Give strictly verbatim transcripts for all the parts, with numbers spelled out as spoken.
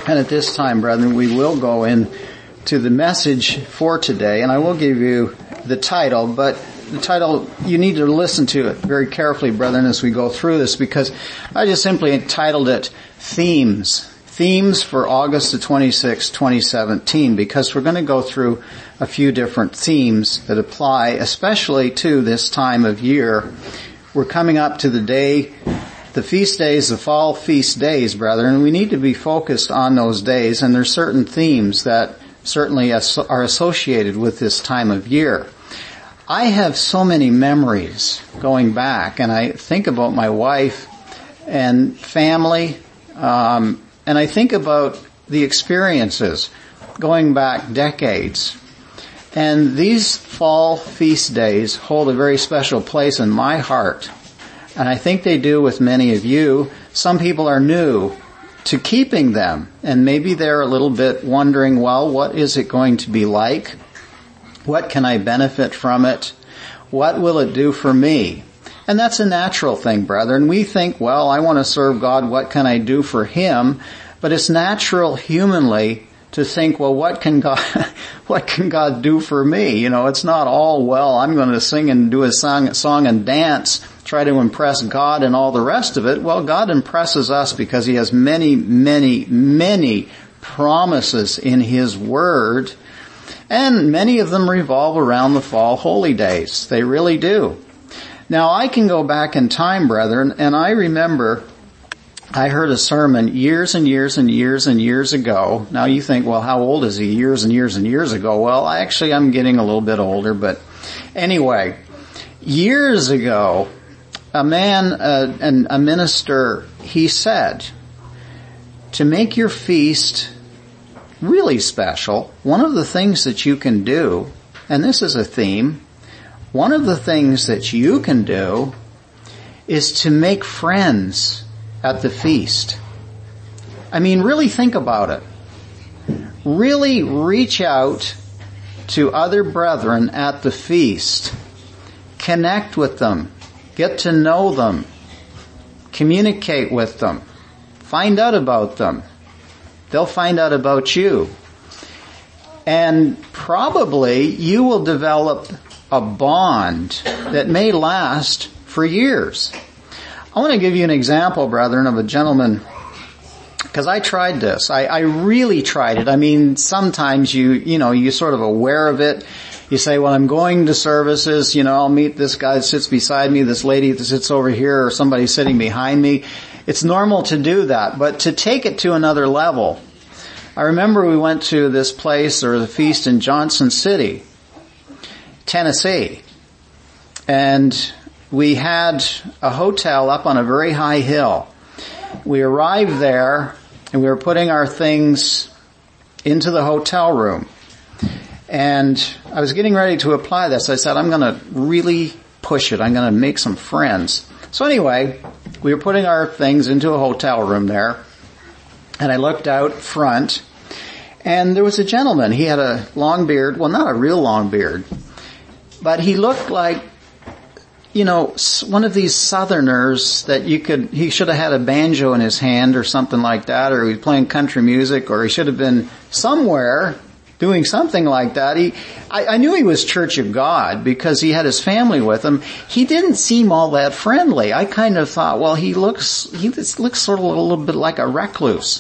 And at this time, brethren, we will go in to the message for today, and I will give you the title, but the title, you need to listen to it very carefully, brethren, as we go through this, because I just simply entitled it Themes. Themes for August the twenty-sixth, twenty seventeen, because we're going to go through a few different themes that apply, especially to this time of year. We're coming up to the day, the feast days, the fall feast days, brethren. We need to be focused on those days, and there's certain themes that certainly are associated with this time of year. I have so many memories going back, and I think about my wife and family, um, and I think about the experiences going back decades. And these fall feast days hold a very special place in my heart. And I think they do with many of you. Some people are new to keeping them, and maybe they're a little bit wondering, well, what is it going to be like? What can I benefit from it? What will it do for me? And that's a natural thing, brethren. We think, well, I want to serve God. What can I do for Him? But it's natural humanly to think, well, what can God, what can God do for me? You know, it's not all, well, I'm going to sing and do a song, song and dance, try to impress God and all the rest of it. Well, God impresses us because He has many, many, many promises in His Word, and many of them revolve around the fall holy days. They really do. Now, I can go back in time, brethren, and I remember I heard a sermon years and years and years and years ago. Now you think, well, how old is he? Years and years and years ago. Well, actually, I'm getting a little bit older, but anyway, years ago, a man, uh, and a minister, he said, to make your feast really special, one of the things that you can do, and this is a theme, one of the things that you can do is to make friends at the feast. I mean, really think about it. Really reach out to other brethren at the feast. Connect with them. Get to know them. Communicate with them. Find out about them. They'll find out about you. And probably you will develop a bond that may last for years. I want to give you an example, brethren, of a gentleman, because I tried this. I, I really tried it. I mean, sometimes you, you know, you're sort of aware of it. You say, well, I'm going to services, you know, I'll meet this guy that sits beside me, this lady that sits over here, or somebody sitting behind me. It's normal to do that, but to take it to another level. I remember we went to this place, or the feast in Johnson City, Tennessee, and we had a hotel up on a very high hill. We arrived there, and we were putting our things into the hotel room. And I was getting ready to apply this. I said, I'm going to really push it. I'm going to make some friends. So anyway, we were putting our things into a hotel room there, and I looked out front, and there was a gentleman. He had a long beard. Well, not a real long beard, but he looked like, you know, one of these Southerners that you could, he should have had a banjo in his hand or something like that, or he was playing country music, or he should have been somewhere doing something like that. He, I, I knew he was Church of God because he had his family with him. He didn't seem all that friendly. I kind of thought, well, he looks, he looks sort of a little bit like a recluse.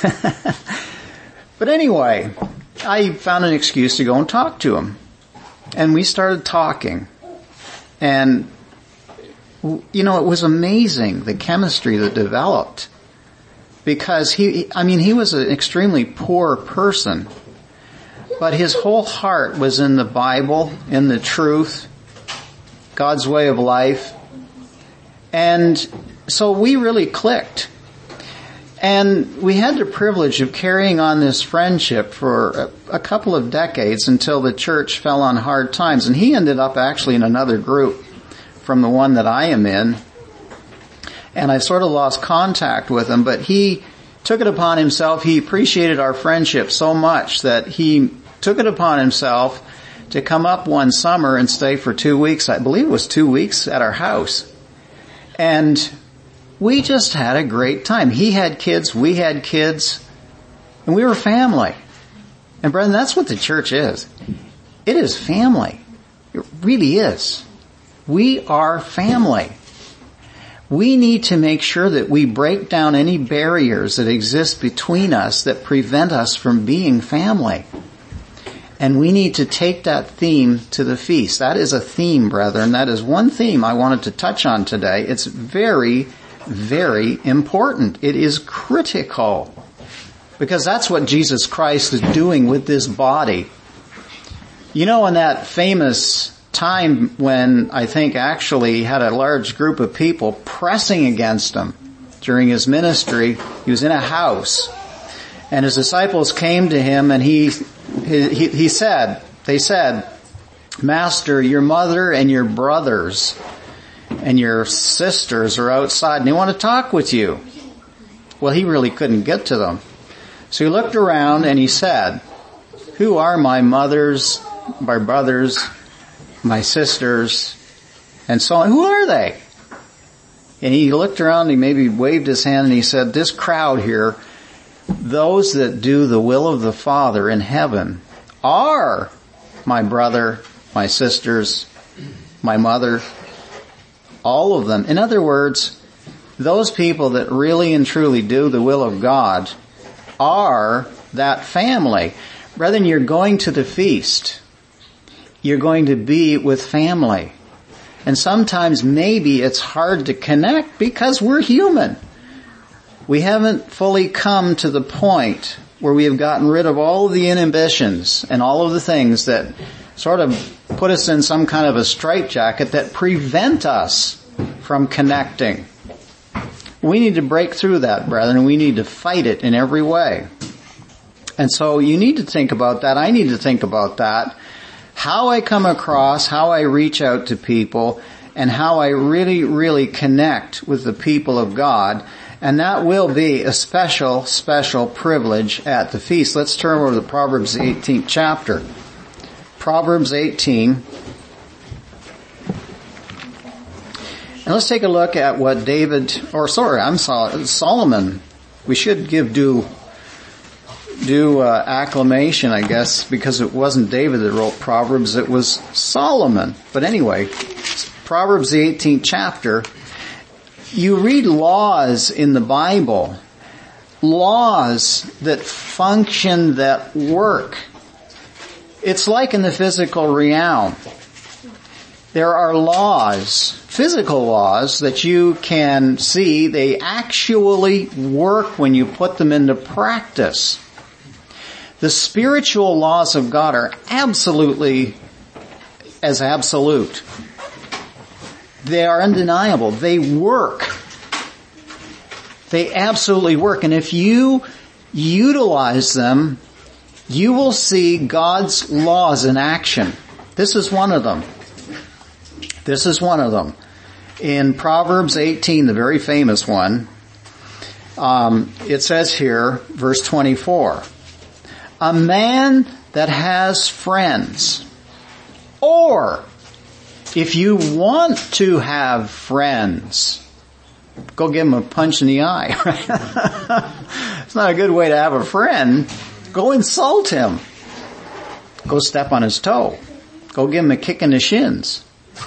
But anyway, I found an excuse to go and talk to him. And we started talking. And you know, it was amazing, the chemistry that developed, because he, I mean, he was an extremely poor person, but his whole heart was in the Bible, in the truth, God's way of life. And so we really clicked. And we had the privilege of carrying on this friendship for a, a couple of decades until the church fell on hard times. And he ended up actually in another group from the one that I am in. And I sort of lost contact with him, but he took it upon himself. He appreciated our friendship so much that he took it upon himself to come up one summer and stay for two weeks. I believe it was two weeks at our house. And we just had a great time. He had kids, we had kids. And we were family. And brethren, that's what the church is. It is family. It really is. We are family. We need to make sure that we break down any barriers that exist between us that prevent us from being family. And we need to take that theme to the feast. That is a theme, brethren. That is one theme I wanted to touch on today. It's very, very important. It is critical. Because that's what Jesus Christ is doing with this body. You know, in that famous time when I think actually he had a large group of people pressing against him during his ministry, he was in a house. And his disciples came to him and he, he, he said, they said, Master, your mother and your brothers and your sisters are outside and they want to talk with you. Well, he really couldn't get to them. So he looked around and he said, who are my mothers, my brothers, my sisters, and so on? Who are they? And he looked around, he maybe waved his hand and he said, this crowd here, those that do the will of the Father in heaven are my brother, my sisters, my mother, all of them. In other words, those people that really and truly do the will of God are that family. Brethren, you're going to the feast. You're going to be with family. And sometimes maybe it's hard to connect because we're human. We haven't fully come to the point where we have gotten rid of all of the inhibitions and all of the things that sort of put us in some kind of a straitjacket that prevent us from connecting. We need to break through that, brethren. We need to fight it in every way. And so you need to think about that. I need to think about that. How I come across, how I reach out to people, and how I really, really connect with the people of God. And that will be a special, special privilege at the feast. Let's turn over to Proverbs the eighteenth chapter. Proverbs eighteen. And let's take a look at what David, or sorry, I'm sorry, Solomon. We should give due due uh, acclamation, I guess, because it wasn't David that wrote Proverbs, it was Solomon. But anyway, Proverbs the eighteenth chapter, you read laws in the Bible, laws that function, that work. It's like in the physical realm. There are laws, physical laws, that you can see, they actually work when you put them into practice. The spiritual laws of God are absolutely as absolute. They are undeniable. They work. They absolutely work. And if you utilize them, you will see God's laws in action. This is one of them. This is one of them. In Proverbs eighteen, the very famous one, um, it says here, verse twenty-four, a man that has friends, or if you want to have friends, go give him a punch in the eye. It's not a good way to have a friend. Go insult him. Go step on his toe. Go give him a kick in the shins.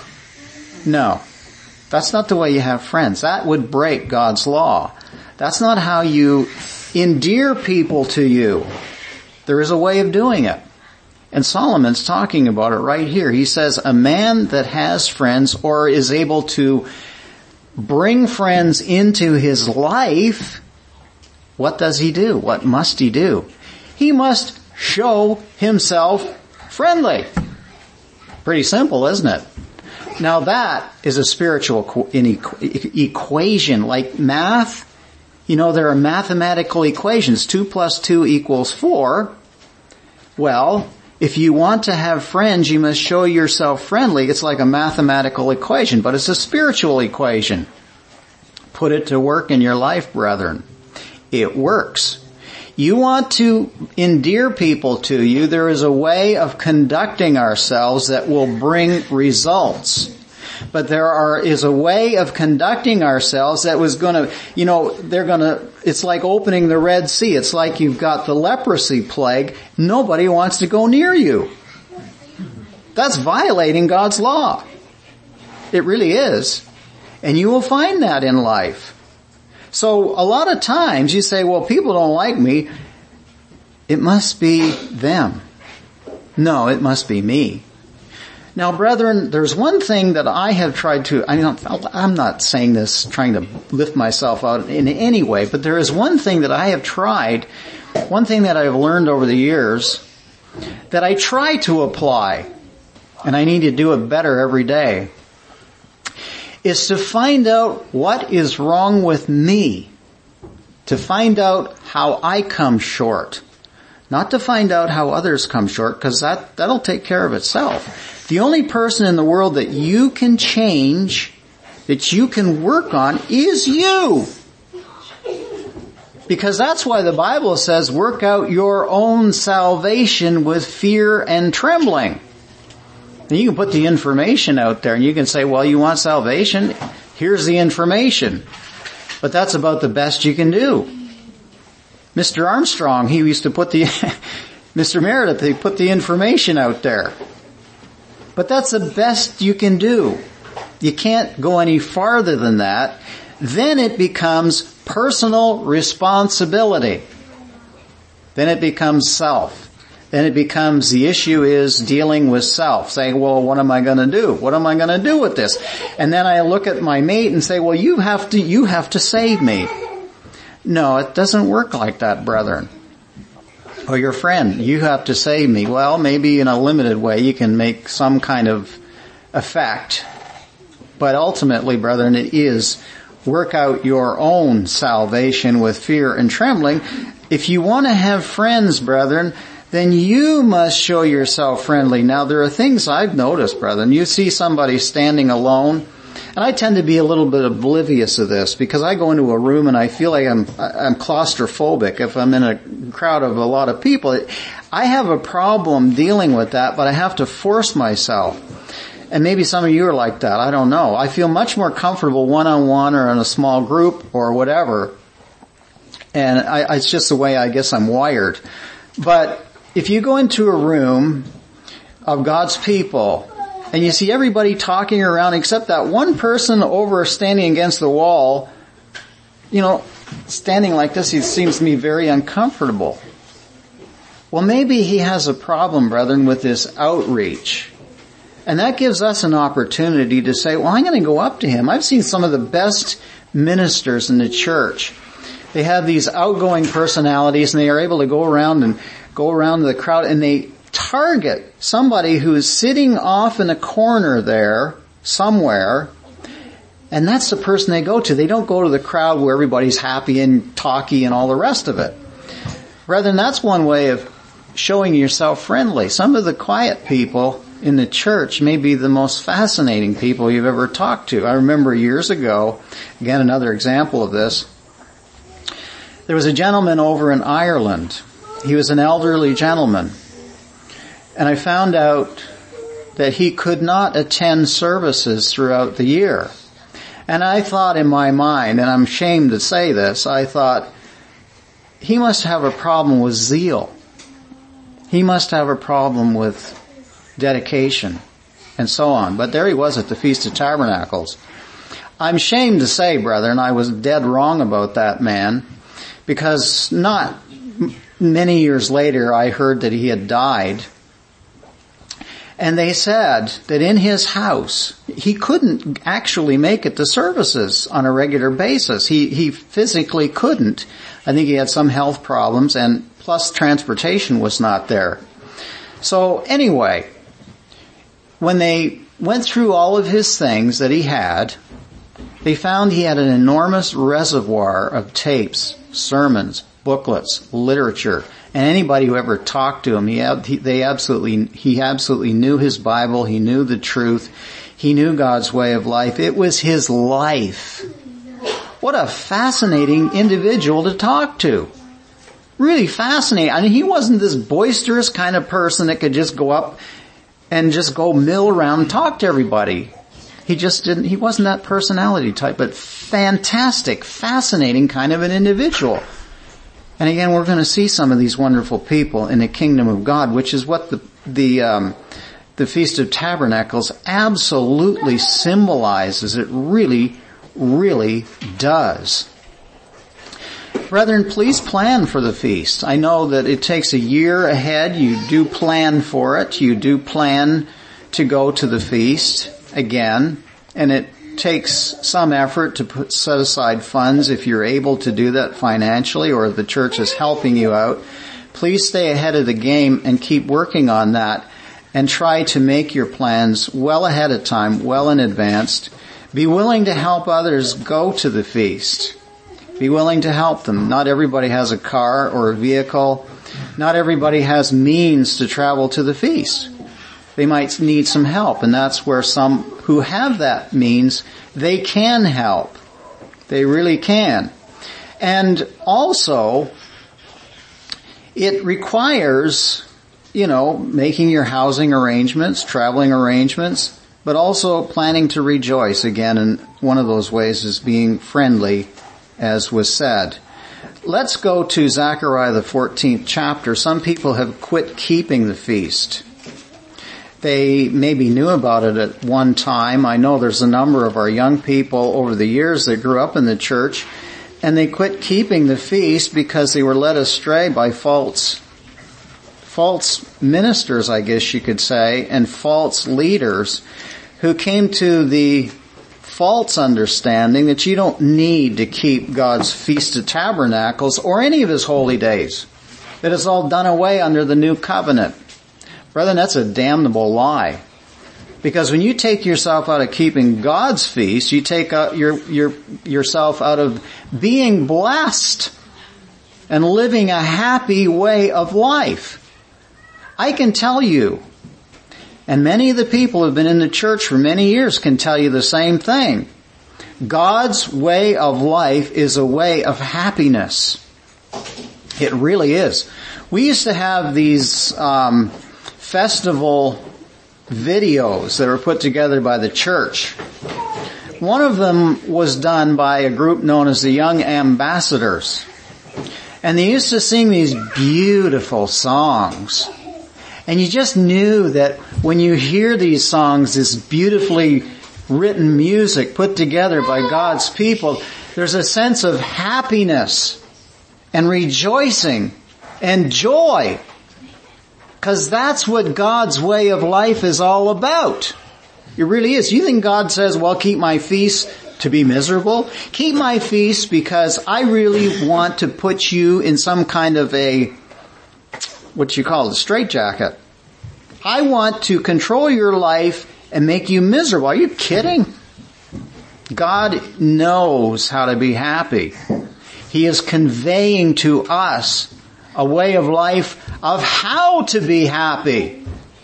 No, that's not the way you have friends. That would break God's law. That's not how you endear people to you. There is a way of doing it. And Solomon's talking about it right here. He says, a man that has friends or is able to bring friends into his life, what does he do? What must he do? He must show himself friendly. Pretty simple, isn't it? Now that is a spiritual equation, like math. You know, there are mathematical equations. Two plus two equals four. Well, if you want to have friends, you must show yourself friendly. It's like a mathematical equation, but it's a spiritual equation. Put it to work in your life, brethren. It works. You want to endear people to you, there is a way of conducting ourselves that will bring results. But there are, is a way of conducting ourselves that was gonna, you know, they're gonna it's like opening the Red Sea. It's like you've got the leprosy plague. Nobody wants to go near you. That's violating God's law. It really is. And you will find that in life. So a lot of times you say, well, people don't like me. It must be them. No, it must be me. Now, brethren, there's one thing that I have tried to, I don't, I'm not saying this trying to lift myself out in any way, but there is one thing that I have tried, one thing that I've learned over the years, that I try to apply, and I need to do it better every day, is to find out what is wrong with me, to find out how I come short. Not to find out how others come short, because that, that'll take care of itself. The only person in the world that you can change, that you can work on, is you. Because that's why the Bible says, work out your own salvation with fear and trembling. And you can put the information out there and you can say, well, you want salvation? Here's the information. But that's about the best you can do. Mister Armstrong, he used to put the, Mister Meredith, he put the information out there. But that's the best you can do. You can't go any farther than that. Then it becomes personal responsibility. Then it becomes self. Then it becomes, the issue is dealing with self, saying, well, what am I going to do? What am I going to do with this? And then I look at my mate and say, well, you have to, you have to save me. No, it doesn't work like that, brethren. Or your friend, you have to save me. Well, maybe in a limited way you can make some kind of effect. But ultimately, brethren, it is work out your own salvation with fear and trembling. If you want to have friends, brethren, then you must show yourself friendly. Now, there are things I've noticed, brethren. You see somebody standing alone, and I tend to be a little bit oblivious of this because I go into a room and I feel like I'm I'm claustrophobic if I'm in a crowd of a lot of people. I have a problem dealing with that, but I have to force myself. And maybe some of you are like that. I don't know. I feel much more comfortable one-on-one or in a small group or whatever. And I, it's just the way I guess I'm wired. But if you go into a room of God's people and you see everybody talking around except that one person over standing against the wall, you know, standing like this, he seems to me very uncomfortable. Well, maybe he has a problem, brethren, with this outreach. And that gives us an opportunity to say, well, I'm going to go up to him. I've seen some of the best ministers in the church. They have these outgoing personalities and they are able to go around and go around the crowd and they target somebody who is sitting off in a corner there somewhere, and that's the person they go to. They don't go to the crowd where everybody's happy and talky and all the rest of it. Brethren, that's one way of showing yourself friendly. Some of the quiet people in the church may be the most fascinating people you've ever talked to. I remember years ago, again another example of this, there was a gentleman over in Ireland. He was an elderly gentleman. And I found out that he could not attend services throughout the year. And I thought in my mind, and I'm ashamed to say this, I thought, he must have a problem with zeal. He must have a problem with dedication and so on. But there he was at the Feast of Tabernacles. I'm ashamed to say, brethren, I was dead wrong about that man, because not many years later I heard that he had died. And they said that in his house, he couldn't actually make it to services on a regular basis. He, he physically couldn't. I think he had some health problems, and plus transportation was not there. So anyway, when they went through all of his things that he had, they found he had an enormous reservoir of tapes, sermons, booklets, literature. And anybody who ever talked to him, he, he, they absolutely, he absolutely knew his Bible. He knew the truth. He knew God's way of life. It was his life. What a fascinating individual to talk to. Really fascinating. I mean, he wasn't this boisterous kind of person that could just go up and just go mill around and talk to everybody. He just didn't, he wasn't that personality type, but fantastic, fascinating kind of an individual. And again, we're going to see some of these wonderful people in the kingdom of God, which is what the, the, um, the Feast of Tabernacles absolutely symbolizes. It really, really does. Brethren, please plan for the feast. I know that it takes a year ahead. You do plan for it. You do plan to go to the feast again, and it takes some effort to put, set aside funds if you're able to do that financially or the church is helping you out. Please stay ahead of the game and keep working on that and try to make your plans well ahead of time, well in advance. Be willing to help others go to the feast. Be willing to help them. Not everybody has a car or a vehicle. Not everybody has means to travel to the feast. They might need some help, and that's where some who have that means, they can help. They really can. And also, it requires, you know, making your housing arrangements, traveling arrangements, but also planning to rejoice. Again, and one of those ways is being friendly, as was said. Let's go to Zechariah the fourteenth chapter. Some people have quit keeping the feast. They maybe knew about it at one time. I know there's a number of our young people over the years that grew up in the church, and they quit keeping the feast because they were led astray by false, false ministers, I guess you could say, and false leaders who came to the false understanding that you don't need to keep God's Feast of Tabernacles or any of His holy days. That it's all done away under the new covenant. Brethren, that's a damnable lie. Because when you take yourself out of keeping God's feast, you take out your, your, yourself out of being blessed and living a happy way of life. I can tell you, and many of the people who have been in the church for many years can tell you the same thing. God's way of life is a way of happiness. It really is. We used to have these um, festival videos that were put together by the church. One of them was done by a group known as the Young Ambassadors. And they used to sing these beautiful songs. And you just knew that when you hear these songs, this beautifully written music put together by God's people, there's a sense of happiness and rejoicing and joy. Because that's what God's way of life is all about. It really is. You think God says, well, keep my feast to be miserable? Keep my feast because I really want to put you in some kind of a what you call it, a straitjacket. I want to control your life and make you miserable. Are you kidding? God knows how to be happy. He is conveying to us a way of life of how to be happy.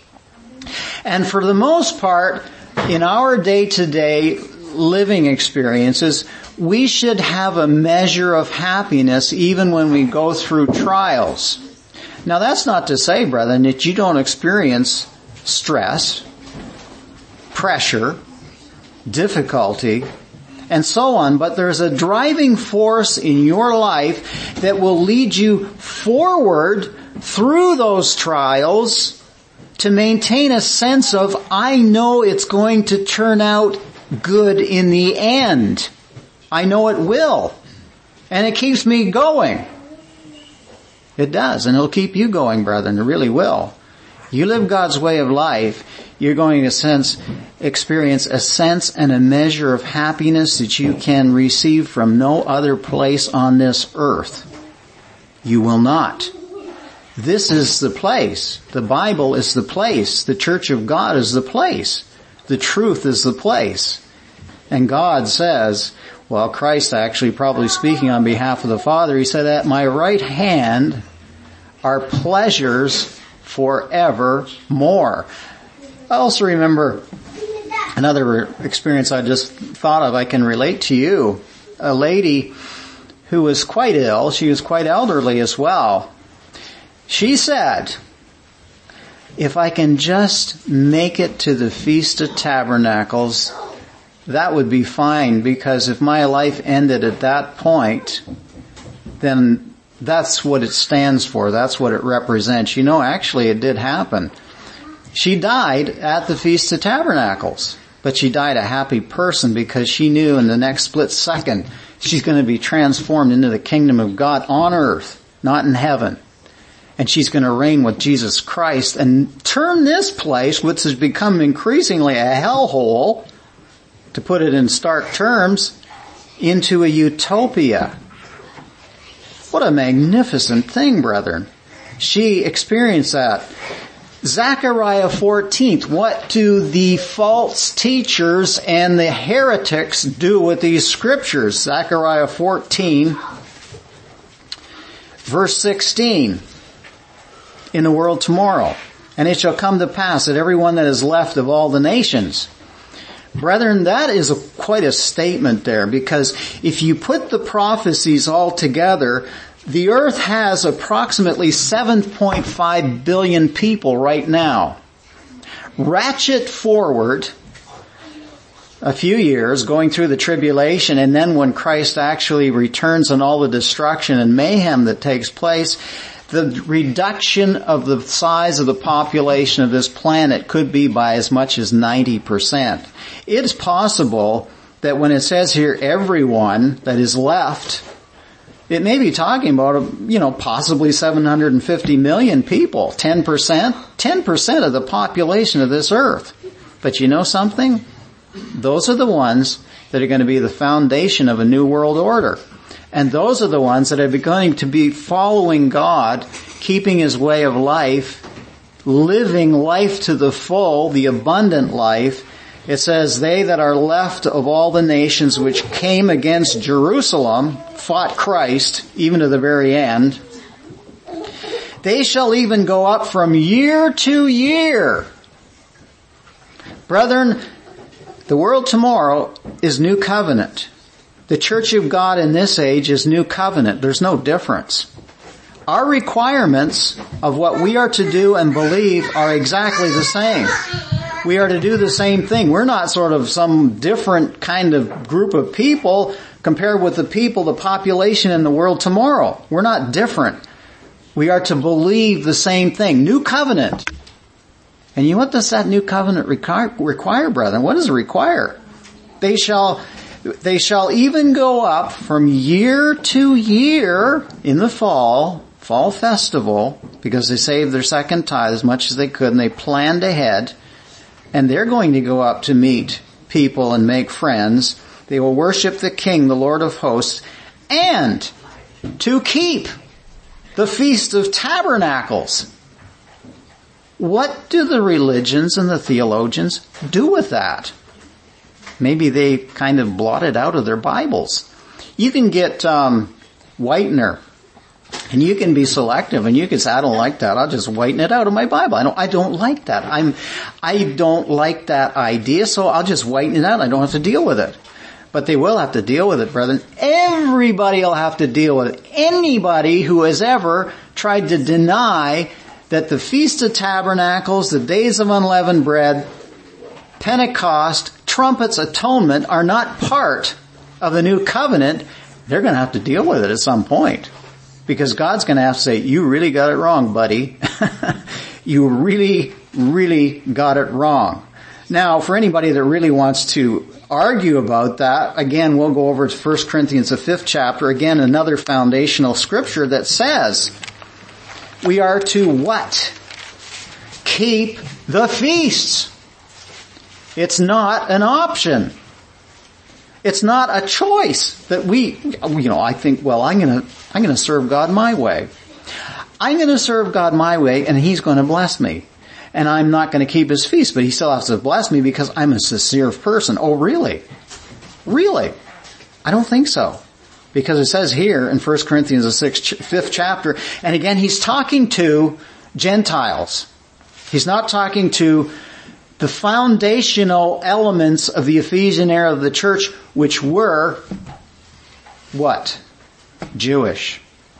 And for the most part, in our day-to-day living experiences, we should have a measure of happiness even when we go through trials. Now that's not to say, brethren, that you don't experience stress, pressure, difficulty, and so on, but there's a driving force in your life that will lead you forward through those trials to maintain a sense of, I know it's going to turn out good in the end. I know it will. And it keeps me going. It does, and it'll keep you going, brethren. It really will. You live God's way of life, you're going to sense, experience a sense and a measure of happiness that you can receive from no other place on this earth. You will not. This is the place. The Bible is the place. The Church of God is the place. The truth is the place. And God says, well, Christ actually probably speaking on behalf of the Father, He said, at my right hand are pleasures forevermore. I also remember another experience I just thought of, I can relate to you. A lady who was quite ill, she was quite elderly as well. She said, if I can just make it to the Feast of Tabernacles, that would be fine, because if my life ended at that point, then that's what it stands for. That's what it represents. You know, actually it did happen. She died at the Feast of Tabernacles, but she died a happy person because she knew in the next split second she's going to be transformed into the kingdom of God on earth, not in heaven. And she's going to reign with Jesus Christ and turn this place, which has become increasingly a hellhole, to put it in stark terms, into a utopia. What a magnificent thing, brethren. She experienced that. Zechariah fourteen, what do the false teachers and the heretics do with these scriptures? Zechariah fourteen, verse sixteen. In the world tomorrow. And it shall come to pass that everyone that is left of all the nations. Brethren, that is a, quite a statement there, because if you put the prophecies all together, the earth has approximately seven point five billion people right now. Ratchet forward a few years, going through the tribulation, and then when Christ actually returns and all the destruction and mayhem that takes place, the reduction of the size of the population of this planet could be by as much as ninety percent. It's possible that when it says here, everyone that is left, it may be talking about, you know, possibly seven hundred fifty million people, ten percent, ten percent of the population of this earth. But you know something? Those are the ones that are going to be the foundation of a new world order. And those are the ones that are going to be following God, keeping His way of life, living life to the full, the abundant life. It says, they that are left of all the nations which came against Jerusalem, fought Christ, even to the very end, they shall even go up from year to year. Brethren, the world tomorrow is new covenant. The church of God in this age is new covenant. There's no difference. Our requirements of what we are to do and believe are exactly the same. We are to do the same thing. We're not sort of some different kind of group of people compared with the people, the population in the world tomorrow. We're not different. We are to believe the same thing. New covenant. And you know what does that new covenant require, require, brethren? What does it require? They shall... They shall even go up from year to year in the fall, fall festival, because they saved their second tithe as much as they could, and they planned ahead, and they're going to go up to meet people and make friends. They will worship the King, the Lord of hosts, and to keep the Feast of Tabernacles. What do the religions and the theologians do with that? Maybe they kind of blotted out of their Bibles. You can get um Whitener, and you can be selective, and you can say, I don't like that. I'll just whiten it out of my Bible. I don't, I don't like that. I'm, I don't like that idea, so I'll just whiten it out. I don't have to deal with it. But they will have to deal with it, brethren. Everybody will have to deal with it. Anybody who has ever tried to deny that the Feast of Tabernacles, the Days of Unleavened Bread, Pentecost, trumpets, atonement are not part of the new covenant, they're going to have to deal with it at some point. Because God's going to have to say, you really got it wrong, buddy. You really, really got it wrong. Now, for anybody that really wants to argue about that, again, we'll go over to First Corinthians, the fifth chapter. Again, another foundational scripture that says, we are to what? Keep the feasts. It's not an option. It's not a choice that we, you know, I think, well, I'm going to, I'm going to serve God my way. I'm going to serve God my way, and He's going to bless me. And I'm not going to keep His feast, but He still has to bless me because I'm a sincere person. Oh, really? Really? I don't think so. Because it says here in First Corinthians, the sixth, fifth chapter, and again, He's talking to Gentiles. He's not talking to the foundational elements of the Ephesian era of the church, which were, what? Jewish.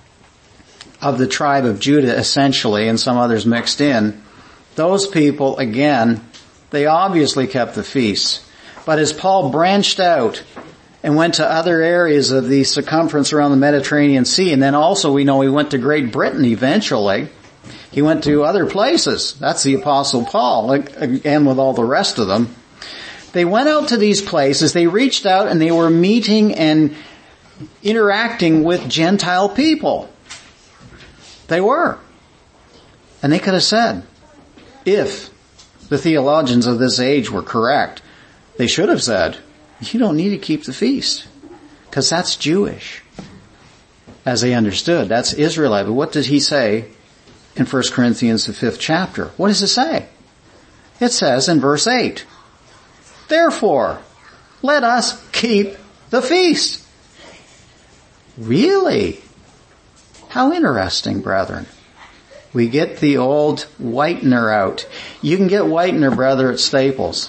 Of the tribe of Judah, essentially, and some others mixed in. Those people, again, they obviously kept the feasts. But as Paul branched out and went to other areas of the circumference around the Mediterranean Sea, and then also we know he went to Great Britain eventually. He went to other places. That's the Apostle Paul, again with all the rest of them. They went out to these places, they reached out and they were meeting and interacting with Gentile people. They were. And they could have said, if the theologians of this age were correct, they should have said, you don't need to keep the feast, because that's Jewish. As they understood, that's Israelite. But what did he say in First Corinthians, the fifth chapter? What does it say? It says in verse eight, therefore, let us keep the feast. Really? How interesting, brethren. We get the old whitener out. You can get whitener, brother, at Staples.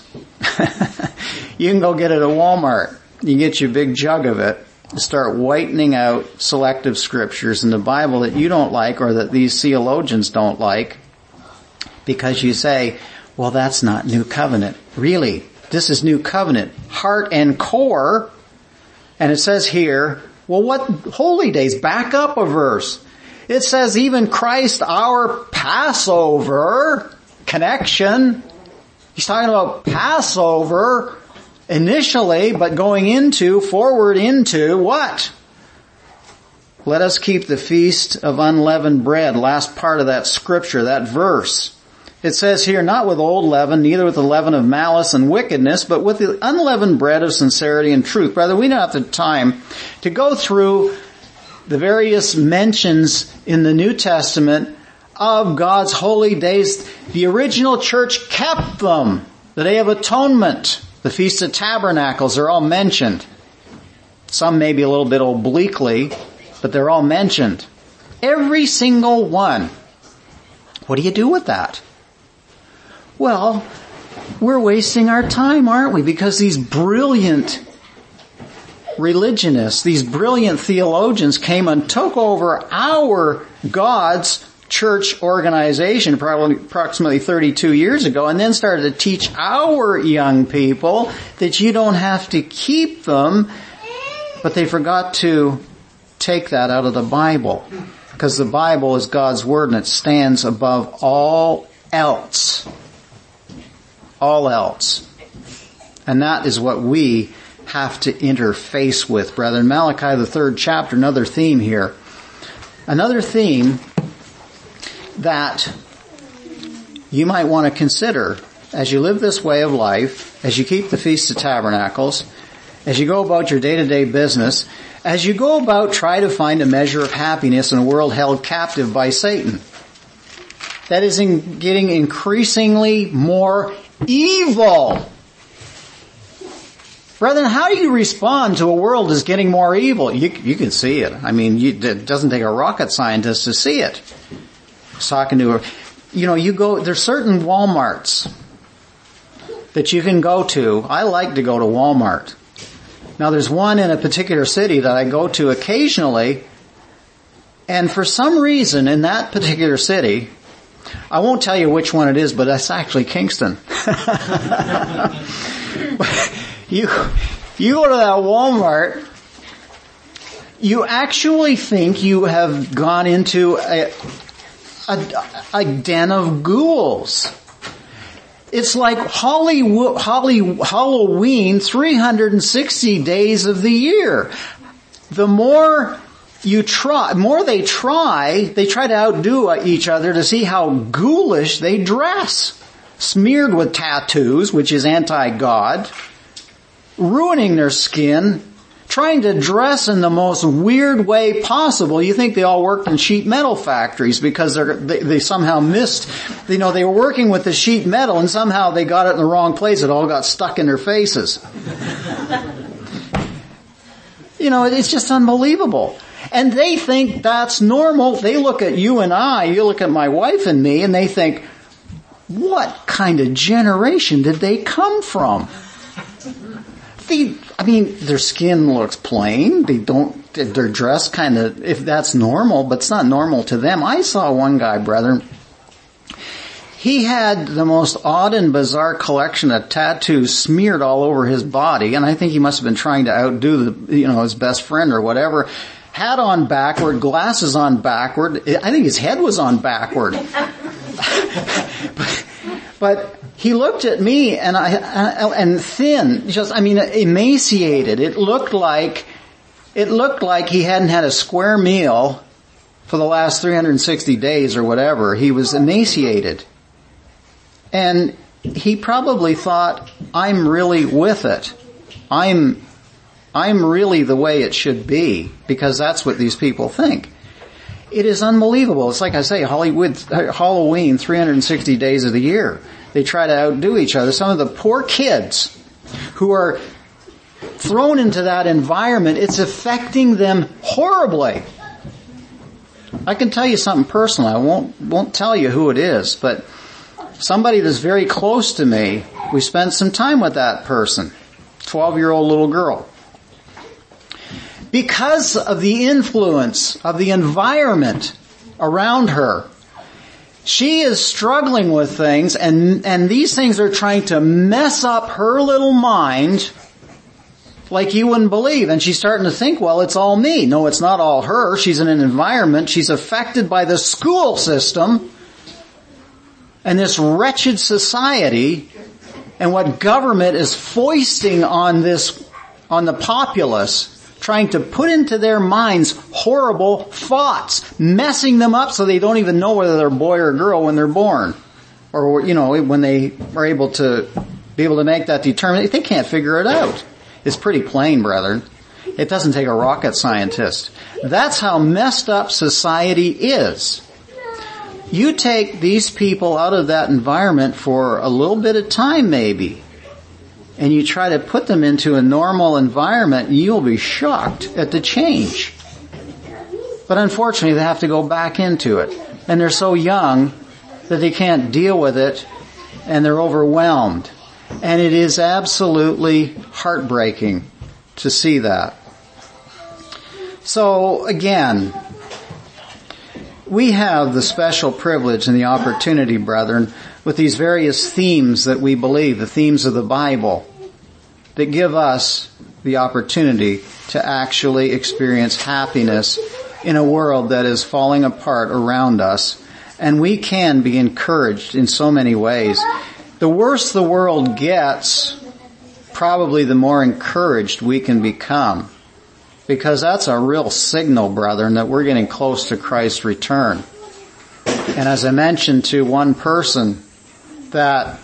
You can go get it at Walmart. You get your big jug of it. Start whitening out selective scriptures in the Bible that you don't like or that these theologians don't like, because you say, well, that's not New Covenant. Really, this is New Covenant, heart and core. And it says here, well, what holy days? Back up a verse. It says even Christ our Passover connection. He's talking about Passover initially, but going into, forward into what? Let us keep the feast of unleavened bread. Last part of that scripture, that verse. It says here, not with old leaven, neither with the leaven of malice and wickedness, but with the unleavened bread of sincerity and truth. Brother, we don't have the time to go through the various mentions in the New Testament of God's holy days. The original church kept them. The Day of Atonement, the Feast of Tabernacles are all mentioned. Some maybe a little bit obliquely, but they're all mentioned. Every single one. What do you do with that? Well, we're wasting our time, aren't we? Because these brilliant religionists, these brilliant theologians came and took over our God's church organization probably approximately thirty-two years ago, and then started to teach our young people that you don't have to keep them, but they forgot to take that out of the Bible, because the Bible is God's Word and it stands above all else. All else. And that is what we have to interface with, brethren. Malachi, the third chapter, another theme here. Another theme that you might want to consider as you live this way of life, as you keep the Feast of Tabernacles, as you go about your day-to-day business, as you go about try to find a measure of happiness in a world held captive by Satan. That is in getting increasingly more evil. Brethren, how do you respond to a world that's getting more evil? You, you can see it. I mean, you, it doesn't take a rocket scientist to see it. I was talking to her. You know, you go, there's certain Walmarts that you can go to. I like to go to Walmart. Now there's one in a particular city that I go to occasionally, and for some reason in that particular city, I won't tell you which one it is, but that's actually Kingston. you, you go to that Walmart, you actually think you have gone into a, a, a den of ghouls. It's like Hollywood, Holly, Halloween three hundred sixty days of the year. The more you try, more they try, they try to outdo each other to see how ghoulish they dress. Smeared with tattoos, which is anti-God, ruining their skin, trying to dress in the most weird way possible. You think they all worked in sheet metal factories because they're, they, they somehow missed, you know, they were working with the sheet metal and somehow they got it in the wrong place. It all got stuck in their faces. You know, it's just unbelievable. And they think that's normal. They look at you and I, you look at my wife and me, and they think, what kind of generation did they come from? They, I mean, their skin looks plain. They don't, they're dressed kind of, if that's normal, but it's not normal to them. I saw one guy, brethren. He had the most odd and bizarre collection of tattoos smeared all over his body, and I think he must have been trying to outdo the, you know, his best friend or whatever. Hat on backward, glasses on backward. I think his head was on backward. but, but he looked at me and I, and thin, just, I mean, emaciated. It looked like, it looked like he hadn't had a square meal for the last three hundred sixty days or whatever. He was emaciated. And he probably thought, I'm really with it. I'm, I'm really the way it should be, because that's what these people think. It is unbelievable. It's like I say, Hollywood, Halloween, three hundred sixty days of the year. They try to outdo each other. Some of the poor kids who are thrown into that environment, it's affecting them horribly. I can tell you something personal. I won't, won't tell you who it is, but somebody that's very close to me, we spent some time with that person, twelve-year-old little girl. Because of the influence of the environment around her, she is struggling with things, and, and these things are trying to mess up her little mind like you wouldn't believe. And she's starting to think, well, it's all me. No, it's not all her. She's in an environment. She's affected by the school system and this wretched society and what government is foisting on this, on the populace, trying to put into their minds horrible thoughts, messing them up so they don't even know whether they're a boy or a girl when they're born. Or, you know, when they are able to be able to make that determination, they can't figure it out. It's pretty plain, brethren. It doesn't take a rocket scientist. That's how messed up society is. You take these people out of that environment for a little bit of time maybe, and you try to put them into a normal environment, you'll be shocked at the change. But unfortunately, they have to go back into it. And they're so young that they can't deal with it, and they're overwhelmed. And it is absolutely heartbreaking to see that. So again, we have the special privilege and the opportunity, brethren, with these various themes that we believe, the themes of the Bible, that give us the opportunity to actually experience happiness in a world that is falling apart around us. And we can be encouraged in so many ways. The worse the world gets, probably the more encouraged we can become. Because that's a real signal, brethren, that we're getting close to Christ's return. And as I mentioned to one person, that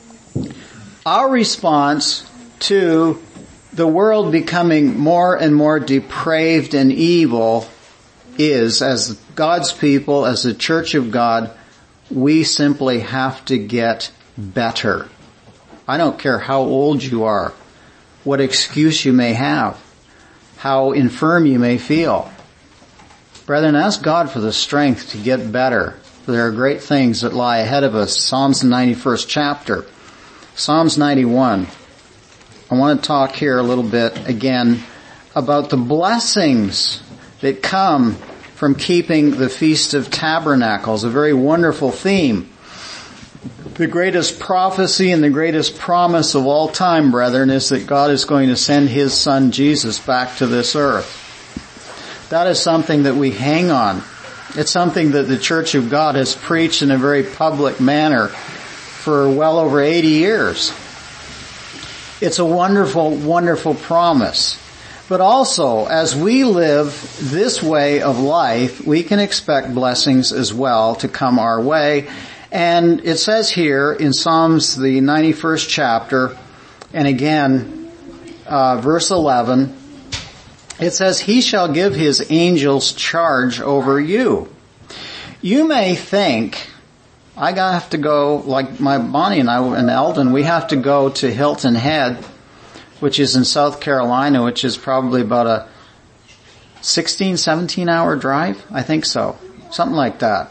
our response to the world becoming more and more depraved and evil is, as God's people, as the Church of God, we simply have to get better. I don't care how old you are, what excuse you may have, how infirm you may feel. Brethren, ask God for the strength to get better. For there are great things that lie ahead of us. Psalms ninety-first chapter. Psalms ninety-one. I want to talk here a little bit again about the blessings that come from keeping the Feast of Tabernacles, a very wonderful theme. The greatest prophecy and the greatest promise of all time, brethren, is that God is going to send His Son Jesus back to this earth. That is something that we hang on. It's something that the Church of God has preached in a very public manner for well over eighty years. It's a wonderful, wonderful promise. But also, as we live this way of life, we can expect blessings as well to come our way. And it says here in Psalms, the ninety-first chapter, and again, uh, verse eleven, it says, He shall give His angels charge over you. You may think, I have to go, like my Bonnie and I and Eldon, we have to go to Hilton Head, which is in South Carolina, which is probably about a sixteen, seventeen hour drive. I think so. Something like that.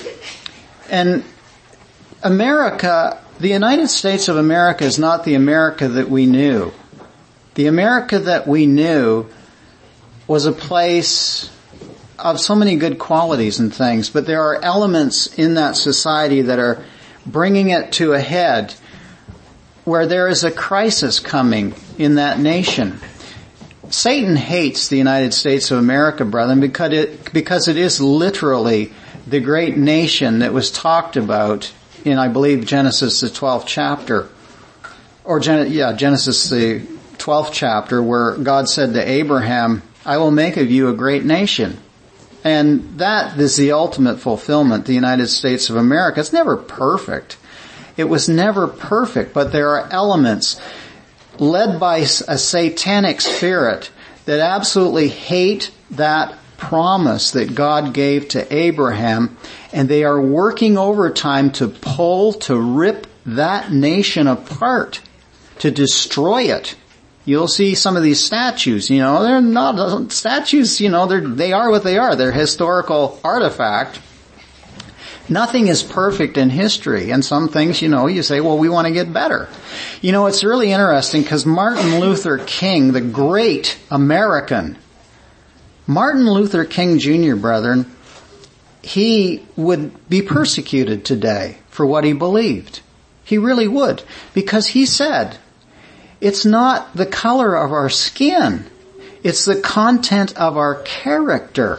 And America, the United States of America is not the America that we knew. The America that we knew was a place of so many good qualities and things, but there are elements in that society that are bringing it to a head where there is a crisis coming in that nation. Satan hates the United States of America, brethren, because it, because it is literally the great nation that was talked about in, I believe, Genesis, the twelfth chapter. Or, Gen- yeah, Genesis, the twelfth chapter, where God said to Abraham, I will make of you a great nation. And that is the ultimate fulfillment, the United States of America. It's never perfect. It was never perfect, but there are elements led by a satanic spirit that absolutely hate that promise that God gave to Abraham, and they are working overtime to pull, to rip that nation apart, to destroy it. You'll see some of these statues, you know, they're not statues, you know, they're, they are what they are. They're historical artifact. Nothing is perfect in history, and some things, you know, you say, well, we want to get better. You know, it's really interesting because Martin Luther King, the great American, Martin Luther King Junior, brethren, he would be persecuted today for what he believed. He really would, because he said, it's not the color of our skin, it's the content of our character.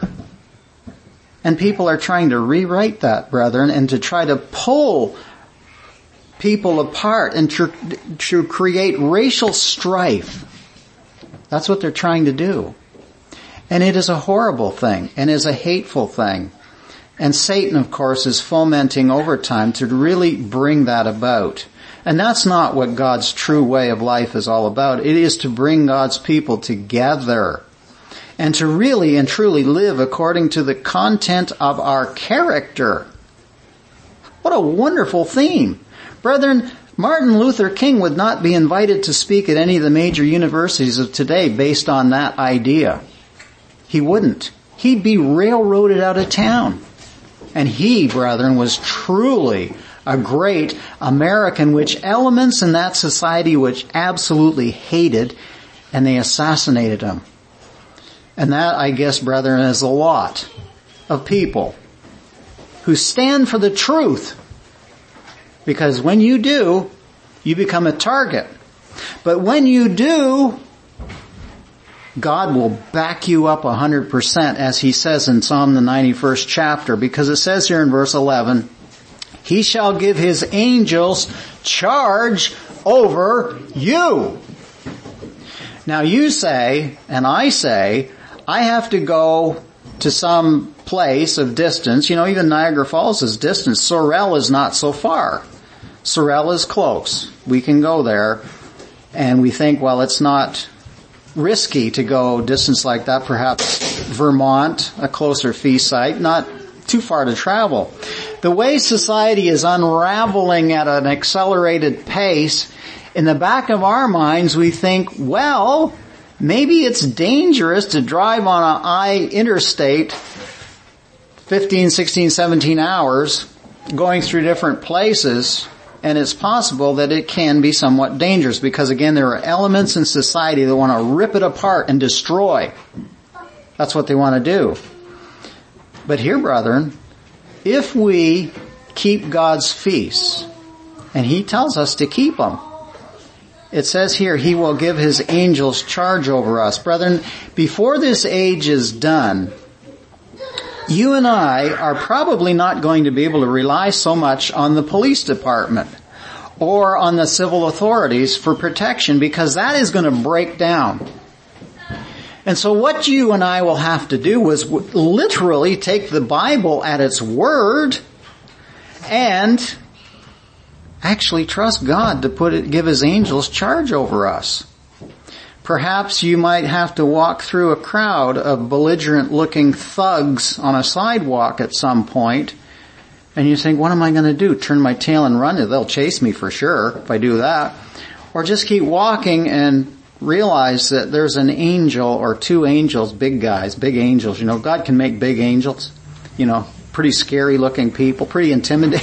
And people are trying to rewrite that, brethren, and to try to pull people apart and to, to create racial strife. That's what they're trying to do. And it is a horrible thing, and is a hateful thing. And Satan, of course, is fomenting overtime to really bring that about. And that's not what God's true way of life is all about. It is to bring God's people together and to really and truly live according to the content of our character. What a wonderful theme. Brethren, Martin Luther King would not be invited to speak at any of the major universities of today based on that idea. He wouldn't. He'd be railroaded out of town. And he, brethren, was truly a great American, which elements in that society which absolutely hated, and they assassinated him. And that, I guess, brethren, is a lot of people who stand for the truth. Because when you do, you become a target. But when you do, God will back you up one hundred percent, as he says in Psalm the ninety-first chapter, because it says here in verse eleven, he shall give his angels charge over you. Now you say, and I say, I have to go to some place of distance. You know, even Niagara Falls is distance. Sorel is not so far. Sorel is close. We can go there, and we think, well, it's not risky to go distance like that. Perhaps Vermont, a closer fee site, not too far to travel. The way society is unraveling at an accelerated pace, in the back of our minds we think, well, maybe it's dangerous to drive on an I interstate fifteen, sixteen, seventeen hours going through different places, and it's possible that it can be somewhat dangerous because, again, there are elements in society that want to rip it apart and destroy. That's what they want to do. But here, brethren, if we keep God's feasts, and he tells us to keep them, it says here, he will give his angels charge over us. Brethren, before this age is done, you and I are probably not going to be able to rely so much on the police department or on the civil authorities for protection, because that is going to break down. And so what you and I will have to do is literally take the Bible at its word and actually trust God to put it, give his angels charge over us. Perhaps you might have to walk through a crowd of belligerent looking thugs on a sidewalk at some point, and you think, what am I going to do? Turn my tail and run? They'll chase me for sure if I do that. Or just keep walking and realize that there's an angel or two angels, big guys, big angels. You know, God can make big angels. You know, pretty scary looking people, pretty intimidating.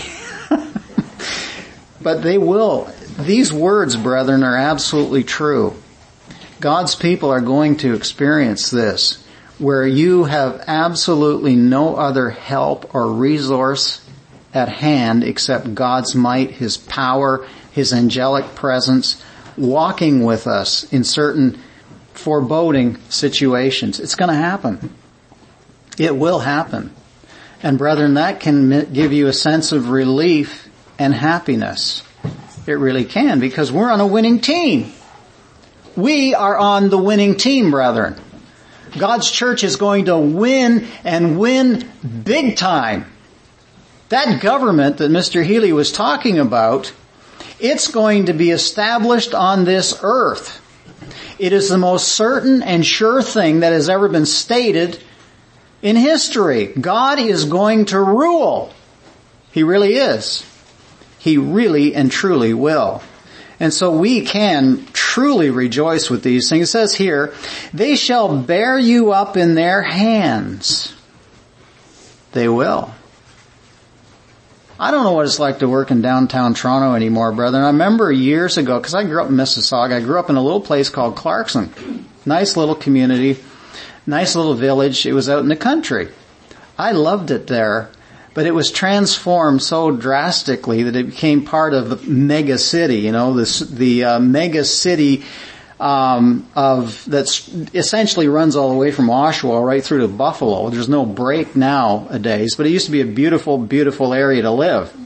But they will. These words, brethren, are absolutely true. God's people are going to experience this, where you have absolutely no other help or resource at hand except God's might, His power, His angelic presence, walking with us in certain foreboding situations. It's going to happen. It will happen. And brethren, that can give you a sense of relief and happiness. It really can, because we're on a winning team. We are on the winning team, brethren. God's church is going to win and win big time. That government that Mister Healy was talking about, it's going to be established on this earth. It is the most certain and sure thing that has ever been stated in history. God is going to rule. He really is. He really and truly will. And so we can truly rejoice with these things. It says here, they shall bear you up in their hands. They will. I don't know what it's like to work in downtown Toronto anymore, brethren. I remember years ago, because I grew up in Mississauga, I grew up in a little place called Clarkson. Nice little community, nice little village. It was out in the country. I loved it there, but it was transformed so drastically that it became part of the mega city, you know, this, the uh, mega city um of that's essentially runs all the way from Oshawa right through to Buffalo. There's no break nowadays, but it used to be a beautiful, beautiful area to live.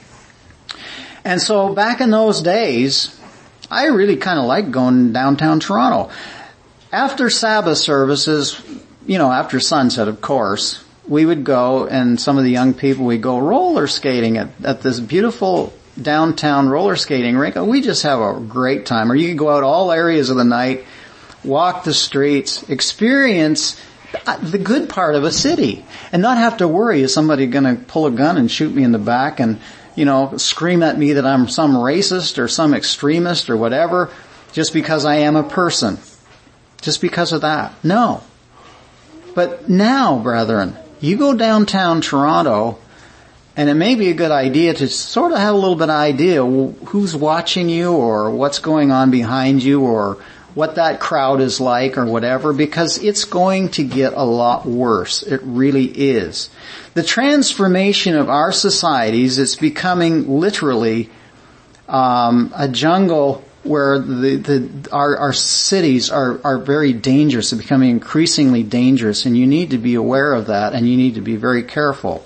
And so back in those days, I really kind of liked going downtown Toronto. After Sabbath services, you know, after sunset, of course, we would go, and some of the young people, we'd go roller skating at, at this beautiful downtown roller skating rink. We just have a great time. Or you could go out all areas of the night, walk the streets, experience the good part of a city, and not have to worry, is somebody going to pull a gun and shoot me in the back and, you know, scream at me that I'm some racist or some extremist or whatever, just because I am a person. Just because of that. No. But now, brethren, you go downtown Toronto, and it may be a good idea to sort of have a little bit of idea who's watching you or what's going on behind you or what that crowd is like or whatever, because it's going to get a lot worse. It really is. The transformation of our societies is becoming literally um, a jungle where the, the our, our cities are, are very dangerous. They're becoming increasingly dangerous, and you need to be aware of that, and you need to be very careful.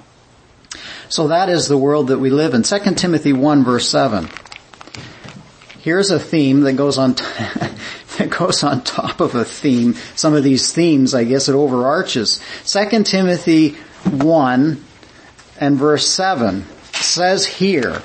So that is the world that we live in. Second Timothy one verse seven. Here's a theme that goes on, t- that goes on top of a theme. Some of these themes, I guess, it overarches. Second Timothy one and verse seven says here,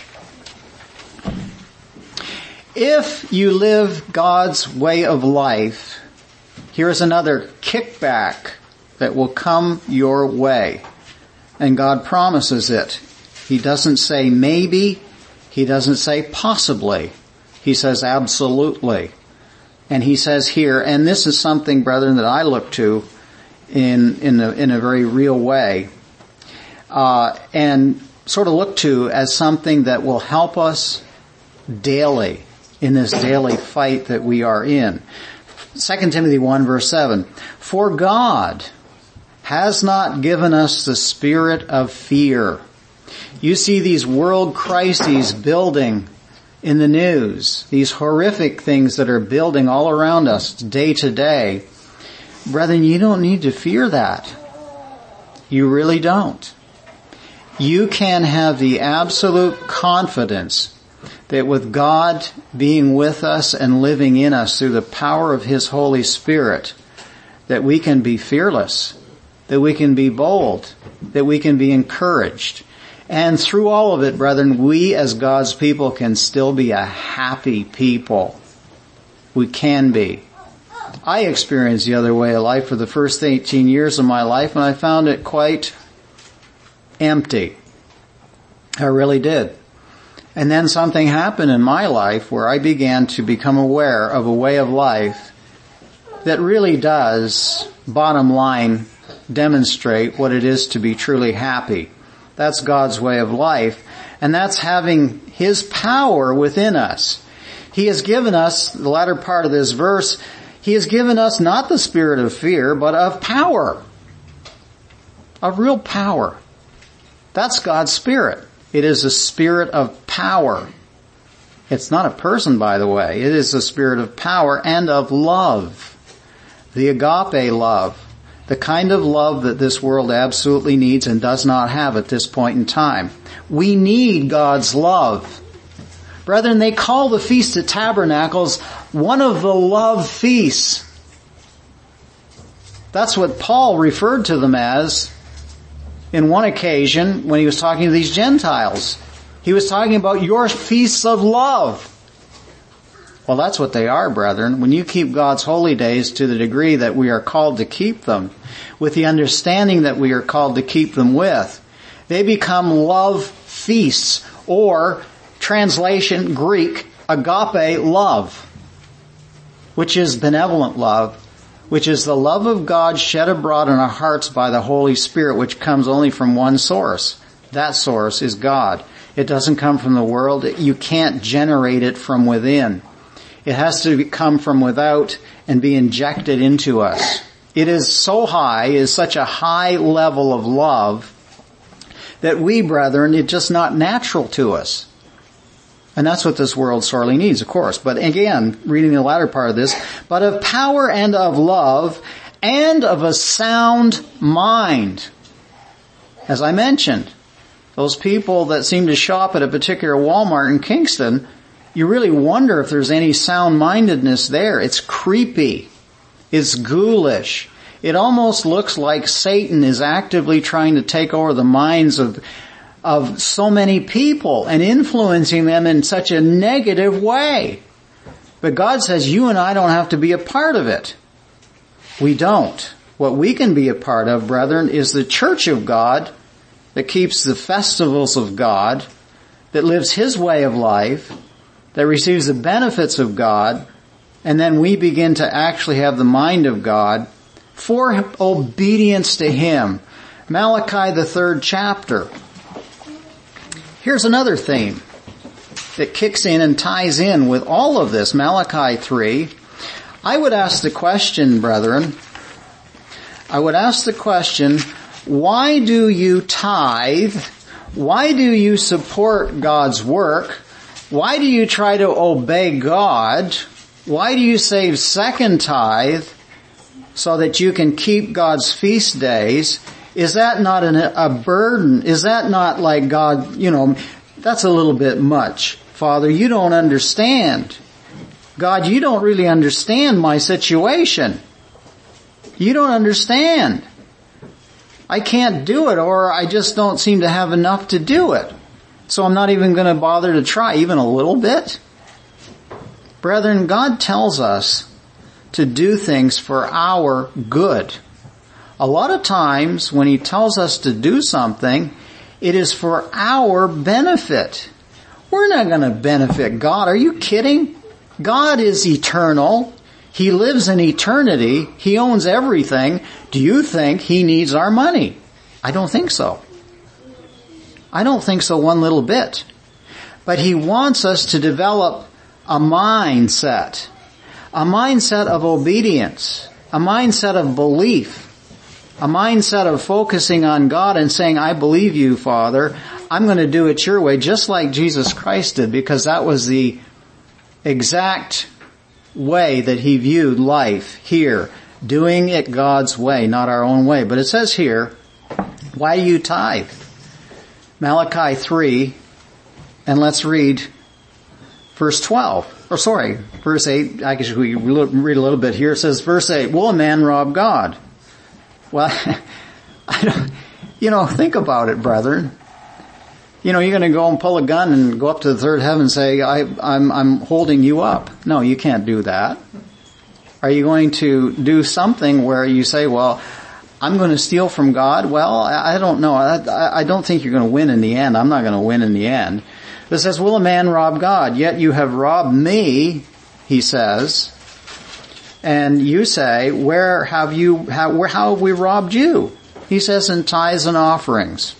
if you live God's way of life, here's another kickback that will come your way. And God promises it. He doesn't say maybe. He doesn't say possibly. He says absolutely. And he says here, and this is something, brethren, that I look to in in a, in a very real way, uh, and sort of look to as something that will help us daily in this daily fight that we are in. Second Timothy one verse seven. For God has not given us the spirit of fear. You see these world crises building in the news, these horrific things that are building all around us day to day. Brethren, you don't need to fear that. You really don't. You can have the absolute confidence that with God being with us and living in us through the power of His Holy Spirit, that we can be fearless, that we can be bold, that we can be encouraged. And through all of it, brethren, we as God's people can still be a happy people. We can be. I experienced the other way of life for the first eighteen years of my life, and I found it quite empty. I really did. And then something happened in my life where I began to become aware of a way of life that really does, bottom line, demonstrate what it is to be truly happy. That's God's way of life, and that's having His power within us. He has given us, the latter part of this verse, He has given us not the spirit of fear, but of power. Of real power. That's God's Spirit. It is a spirit of power. It's not a person, by the way. It is a spirit of power and of love. The agape love. The kind of love that this world absolutely needs and does not have at this point in time. We need God's love. Brethren, they call the Feast of Tabernacles one of the love feasts. That's what Paul referred to them as in one occasion when he was talking to these Gentiles. He was talking about your feasts of love. Well, that's what they are, brethren. When you keep God's holy days to the degree that we are called to keep them, with the understanding that we are called to keep them with, they become love feasts, or translation Greek, agape love, which is benevolent love, which is the love of God shed abroad in our hearts by the Holy Spirit, which comes only from one source. That source is God. It doesn't come from the world. You can't generate it from within. It has to come from without and be injected into us. It is so high, it is such a high level of love that we, brethren, it's just not natural to us. And that's what this world sorely needs, of course. But again, reading the latter part of this, but of power and of love and of a sound mind. As I mentioned, those people that seem to shop at a particular Walmart in Kingston, you really wonder if there's any sound-mindedness there. It's creepy. It's ghoulish. It almost looks like Satan is actively trying to take over the minds of of so many people and influencing them in such a negative way. But God says you and I don't have to be a part of it. We don't. What we can be a part of, brethren, is the church of God that keeps the festivals of God, that lives His way of life, that receives the benefits of God, and then we begin to actually have the mind of God for obedience to Him. Malachi, the third chapter. Here's another theme that kicks in and ties in with all of this. Malachi three. I would ask the question, brethren, I would ask the question, why do you tithe? Why do you support God's work? Why do you try to obey God? Why do you save second tithe so that you can keep God's feast days? Is that not an, a burden? Is that not like God, you know, that's a little bit much. Father, you don't understand. God, you don't really understand my situation. You don't understand. I can't do it, or I just don't seem to have enough to do it. So I'm not even going to bother to try even a little bit. Brethren, God tells us to do things for our good. A lot of times when He tells us to do something, it is for our benefit. We're not going to benefit God. Are you kidding? God is eternal. He lives in eternity. He owns everything. Do you think He needs our money? I don't think so. I don't think so one little bit. But He wants us to develop a mindset. A mindset of obedience. A mindset of belief. A mindset of focusing on God and saying, I believe you, Father. I'm going to do it your way, just like Jesus Christ did, because that was the exact way that He viewed life here. Doing it God's way, not our own way. But it says here, why do you tithe? Malachi three, and let's read verse twelve. Or sorry, verse eight. I guess we read a little bit here. It says, verse eight, will a man rob God? Well, I don't, you know, think about it, brethren. You know, you're going to go and pull a gun and go up to the third heaven and say, I, I'm, I'm holding you up. No, you can't do that. Are you going to do something where you say, well, I'm going to steal from God? Well, I, I don't know. I, I don't think you're going to win in the end. I'm not going to win in the end. It says, will a man rob God? Yet you have robbed me, He says. And you say, where have you, how, where, how have we robbed you? He says, in tithes and offerings.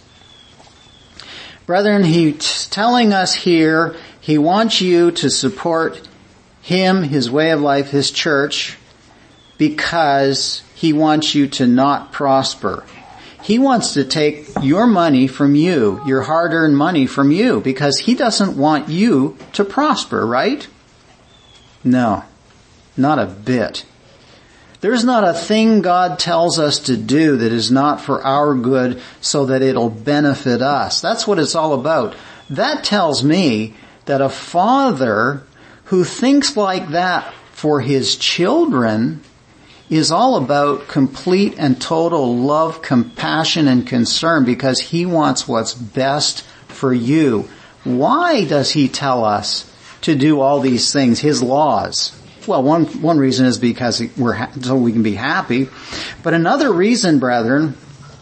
Brethren, He's telling us here, He wants you to support Him, His way of life, His church, because He wants you to not prosper. He He wants to take your money from you, your hard-earned money from you, because he doesn't want you to prosper, right? No, not a bit. There's not a thing God tells us to do that is not for our good so that it'll benefit us. That's what it's all about. That tells me that a father who thinks like that for his children is all about complete and total love, compassion, and concern because he wants what's best for you. Why does he tell us to do all these things, his laws? Well, one, one reason is because we're, ha- so we can be happy. But another reason, brethren,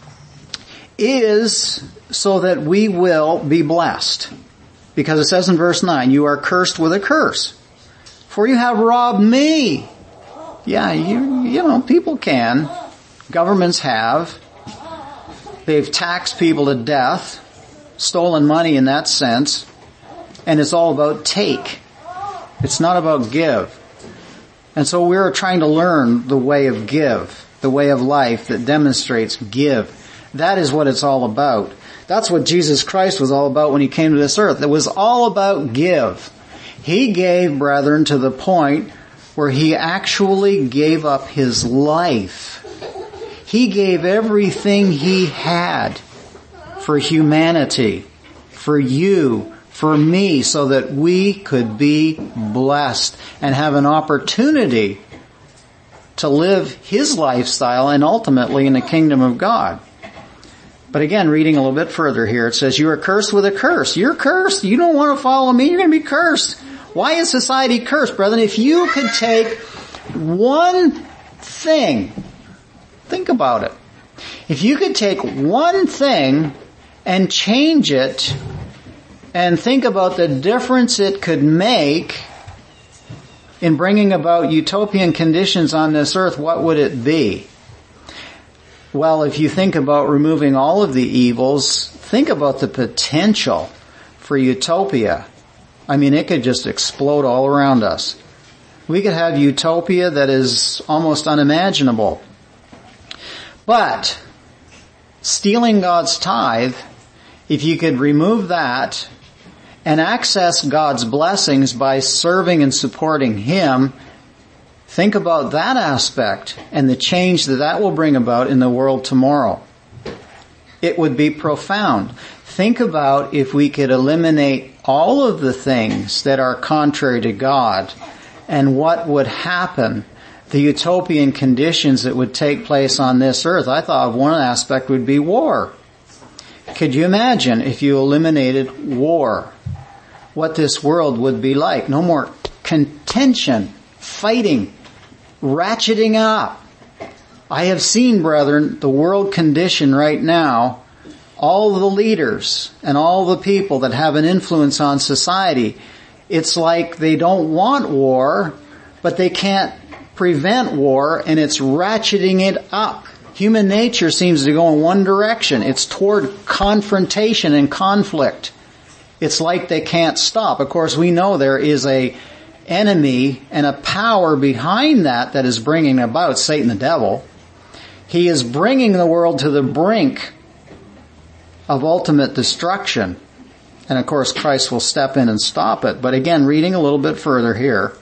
is so that we will be blessed. Because it says in verse nine, you are cursed with a curse. For you have robbed me. Yeah, you, you know, people can. Governments have. They've taxed people to death, stolen money in that sense. And it's all about take. It's not about give. And so we're trying to learn the way of give, the way of life that demonstrates give. That is what it's all about. That's what Jesus Christ was all about when he came to this earth. It was all about give. He gave, brethren, to the point where he actually gave up his life. He gave everything he had for humanity, for you, for me, so that we could be blessed and have an opportunity to live his lifestyle and ultimately in the kingdom of God. But again, reading a little bit further here, it says, you are cursed with a curse. You're cursed. You don't want to follow me. You're going to be cursed. Why is society cursed, brethren? If you could take one thing, think about it. If you could take one thing and change it and think about the difference it could make in bringing about utopian conditions on this earth, what would it be? Well, if you think about removing all of the evils, think about the potential for utopia. I mean, it could just explode all around us. We could have utopia that is almost unimaginable. But stealing God's tithe, if you could remove that and access God's blessings by serving and supporting him, think about that aspect and the change that that will bring about in the world tomorrow. It would be profound. Think about if we could eliminate all of the things that are contrary to God and what would happen, the utopian conditions that would take place on this earth. I thought one aspect would be war. Could you imagine if you eliminated war, what this world would be like? No more contention, fighting, ratcheting up. I have seen, brethren, the world condition right now, all the leaders and all the people that have an influence on society. It's like they don't want war, but they can't prevent war, and it's ratcheting it up. Human nature seems to go in one direction. It's toward confrontation and conflict. It's like they can't stop. Of course, we know there is a enemy and a power behind that that is bringing about Satan the devil. He is bringing the world to the brink of ultimate destruction. And of course, Christ will step in and stop it. But again, reading a little bit further here,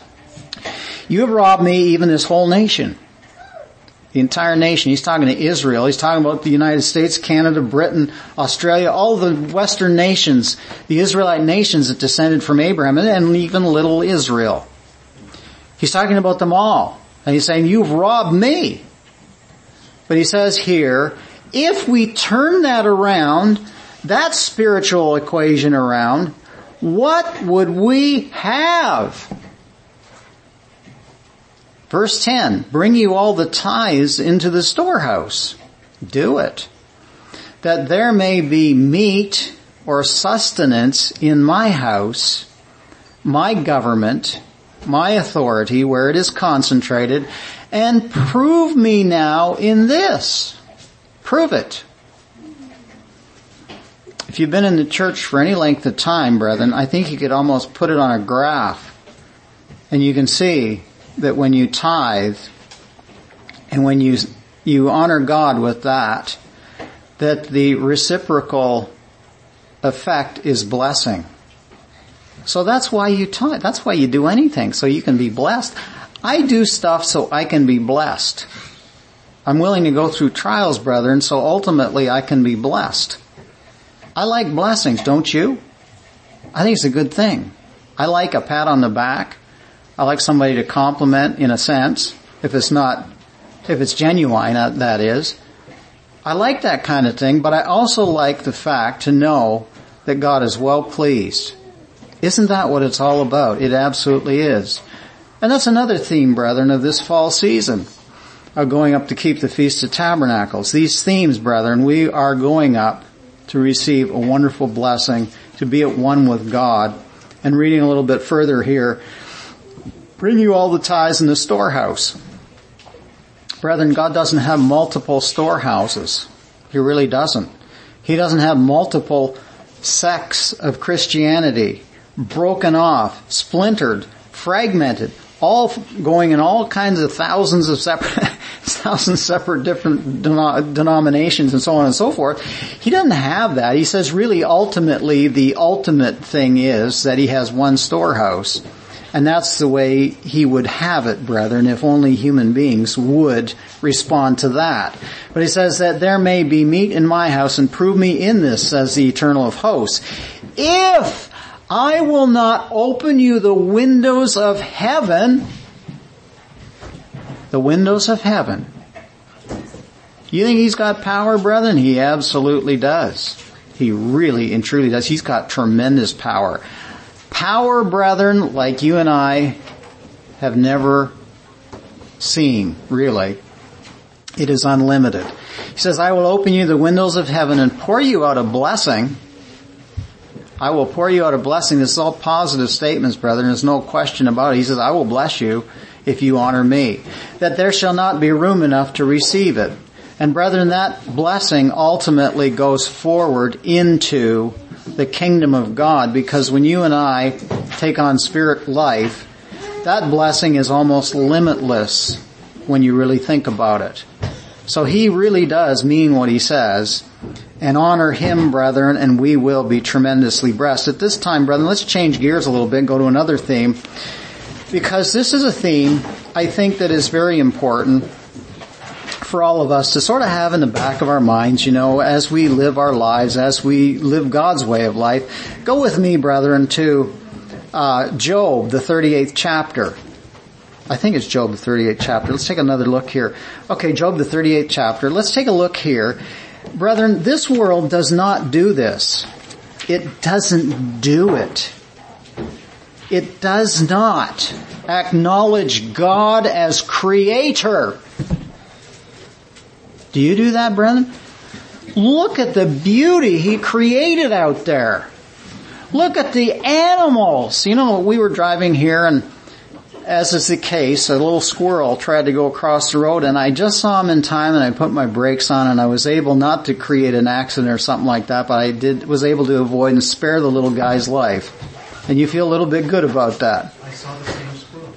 you have robbed me, even this whole nation. The entire nation. He's talking to Israel. He's talking about the United States, Canada, Britain, Australia, all the Western nations, the Israelite nations that descended from Abraham, and even little Israel. He's talking about them all. And he's saying, you've robbed me. But he says here, if we turn that around, that spiritual equation around, what would we have? Verse ten, bring you all the tithes into the storehouse. Do it. That there may be meat or sustenance in my house, my government, my authority, where it is concentrated, and prove me now in this. Prove it. If you've been in the church for any length of time, brethren, I think you could almost put it on a graph, and you can see that when you tithe and when you you honor God with that, that the reciprocal effect is blessing. So that's why you talk, that's why you do anything, so you can be blessed. I do stuff so I can be blessed. I'm willing to go through trials, brethren, so ultimately I can be blessed. I like blessings, don't you? I think it's a good thing. I like a pat on the back. I like somebody to compliment in a sense, if it's not, if it's genuine, that is. I like that kind of thing, but I also like the fact to know that God is well pleased. Isn't that what it's all about? It absolutely is. And that's another theme, brethren, of this fall season, of going up to keep the Feast of Tabernacles. These themes, brethren, we are going up to receive a wonderful blessing, to be at one with God. And reading a little bit further here, bring you all the tithes in the storehouse. Brethren, God doesn't have multiple storehouses. He really doesn't. He doesn't have multiple sects of Christianity, broken off, splintered, fragmented, all going in all kinds of thousands of separate, thousands separate different denom- denominations and so on and so forth. He doesn't have that. He says really ultimately the ultimate thing is that he has one storehouse. And that's the way he would have it, brethren, if only human beings would respond to that. But he says that there may be meat in my house, and prove me in this, says the Eternal of hosts, if I will not open you the windows of heaven, the windows of heaven. You think he's got power, brethren? He absolutely does. He really and truly does. He's got tremendous power. Power, brethren, like you and I have never seen, really. It is unlimited. He says, I will open you the windows of heaven and pour you out a blessing. I will pour you out a blessing. This is all positive statements, brethren. There's no question about it. He says, I will bless you if you honor me. That there shall not be room enough to receive it. And brethren, that blessing ultimately goes forward into the kingdom of God, because when you and I take on spirit life, that blessing is almost limitless when you really think about it. So he really does mean what he says. And honor him, brethren, and we will be tremendously blessed. At this time, brethren, let's change gears a little bit and go to another theme, because this is a theme I think that is very important for all of us to sort of have in the back of our minds, you know, as we live our lives, as we live God's way of life. Go with me, brethren, to uh Job, the thirty-eighth chapter. I think it's Job, the thirty-eighth chapter. Let's take another look here. Okay, Job, the thirty-eighth chapter. Let's take a look here. Brethren, this world does not do this. It doesn't do it. It does not acknowledge God as creator. Do you do that, brethren? Look at the beauty he created out there. Look at the animals. You know, we were driving here, and as is the case, a little squirrel tried to go across the road, and I just saw him in time, and I put my brakes on, and I was able not to create an accident or something like that, but I did was able to avoid and spare the little guy's life. And you feel a little bit good about that. I saw the same squirrel.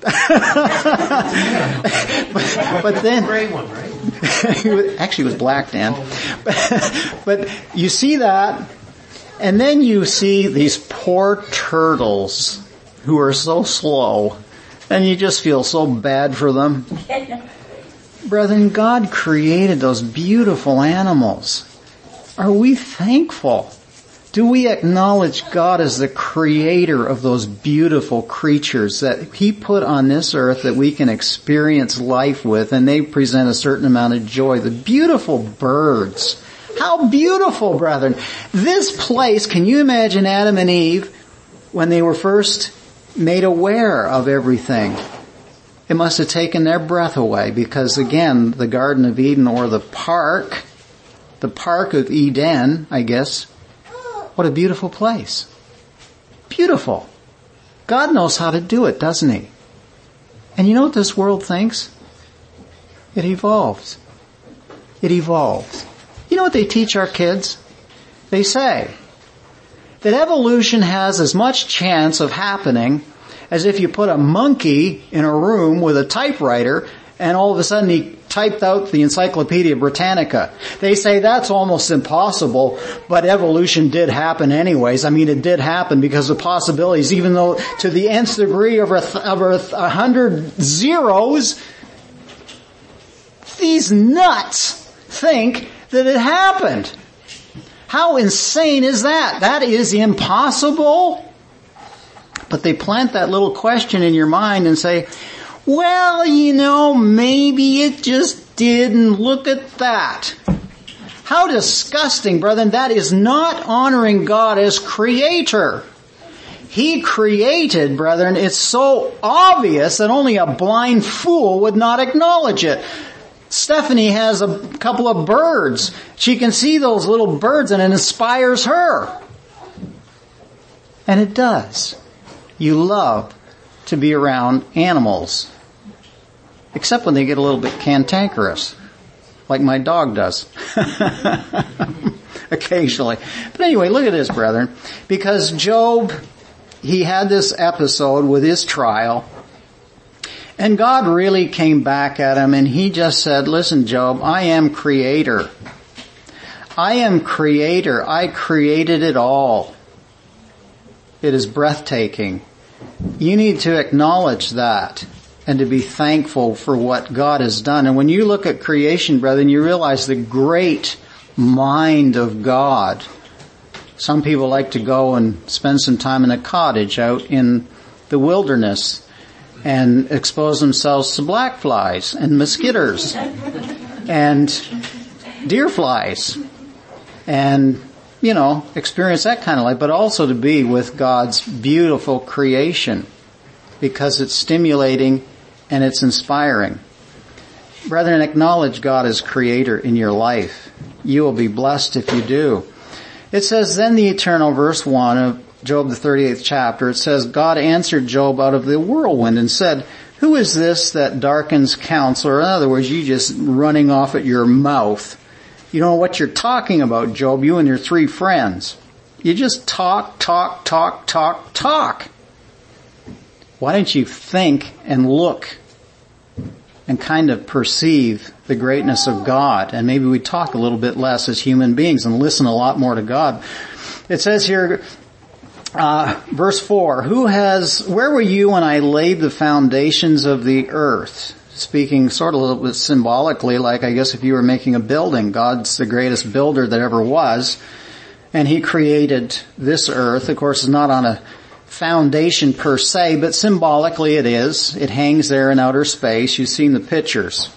but, but then, gray one, right? Actually, it was black, Dan. But, but you see that, and then you see these poor turtles who are so slow. And you just feel so bad for them. Brethren, God created those beautiful animals. Are we thankful? Do we acknowledge God as the creator of those beautiful creatures that he put on this earth that we can experience life with, and they present a certain amount of joy? The beautiful birds. How beautiful, brethren. This place, can you imagine Adam and Eve when they were first made aware of everything? It must have taken their breath away, because again, the Garden of Eden, or the park, the Park of Eden, I guess, what a beautiful place. Beautiful. God knows how to do it, doesn't he? And you know what this world thinks? It evolves. It evolves. You know what they teach our kids? They say that evolution has as much chance of happening as if you put a monkey in a room with a typewriter and all of a sudden he typed out the Encyclopedia Britannica. They say that's almost impossible, but evolution did happen anyways. I mean, it did happen because of possibilities, even though to the nth degree of a, th- of a, a hundred zeros, these nuts think that it happened. How insane is that? That is impossible. But they plant that little question in your mind and say, well, you know, maybe it just didn't. Look at that. How disgusting, brethren. That is not honoring God as creator. He created, brethren. It's so obvious that only a blind fool would not acknowledge it. Stephanie has a couple of birds. She can see those little birds and it inspires her. And it does. You love to be around animals. Except when they get a little bit cantankerous. Like my dog does. Occasionally. But anyway, look at this, brethren. Because Job, he had this episode with his trial. And God really came back at him and he just said, listen, Job, I am creator. I am creator. I created it all. It is breathtaking. You need to acknowledge that and to be thankful for what God has done. And when you look at creation, brethren, you realize the great mind of God. Some people like to go and spend some time in a cottage out in the wilderness and expose themselves to black flies and mosquitoes and deer flies and, you know, experience that kind of life, but also to be with God's beautiful creation because it's stimulating and it's inspiring. Brethren, acknowledge God as creator in your life. You will be blessed if you do. It says, then the eternal, verse one of Job, the thirty-eighth chapter, it says, God answered Job out of the whirlwind and said, who is this that darkens counsel? Or in other words, you just running off at your mouth. You don't know what you're talking about, Job, you and your three friends. You just talk, talk, talk, talk, talk. Why don't you think and look and kind of perceive the greatness of God? And maybe we talk a little bit less as human beings and listen a lot more to God. It says here, Uh, verse four, who has, where were you when I laid the foundations of the earth? Speaking sort of a little bit symbolically, like I guess if you were making a building, God's the greatest builder that ever was, and He created this earth. Of course, it's not on a foundation per se, but symbolically it is. It hangs there in outer space. You've seen the pictures.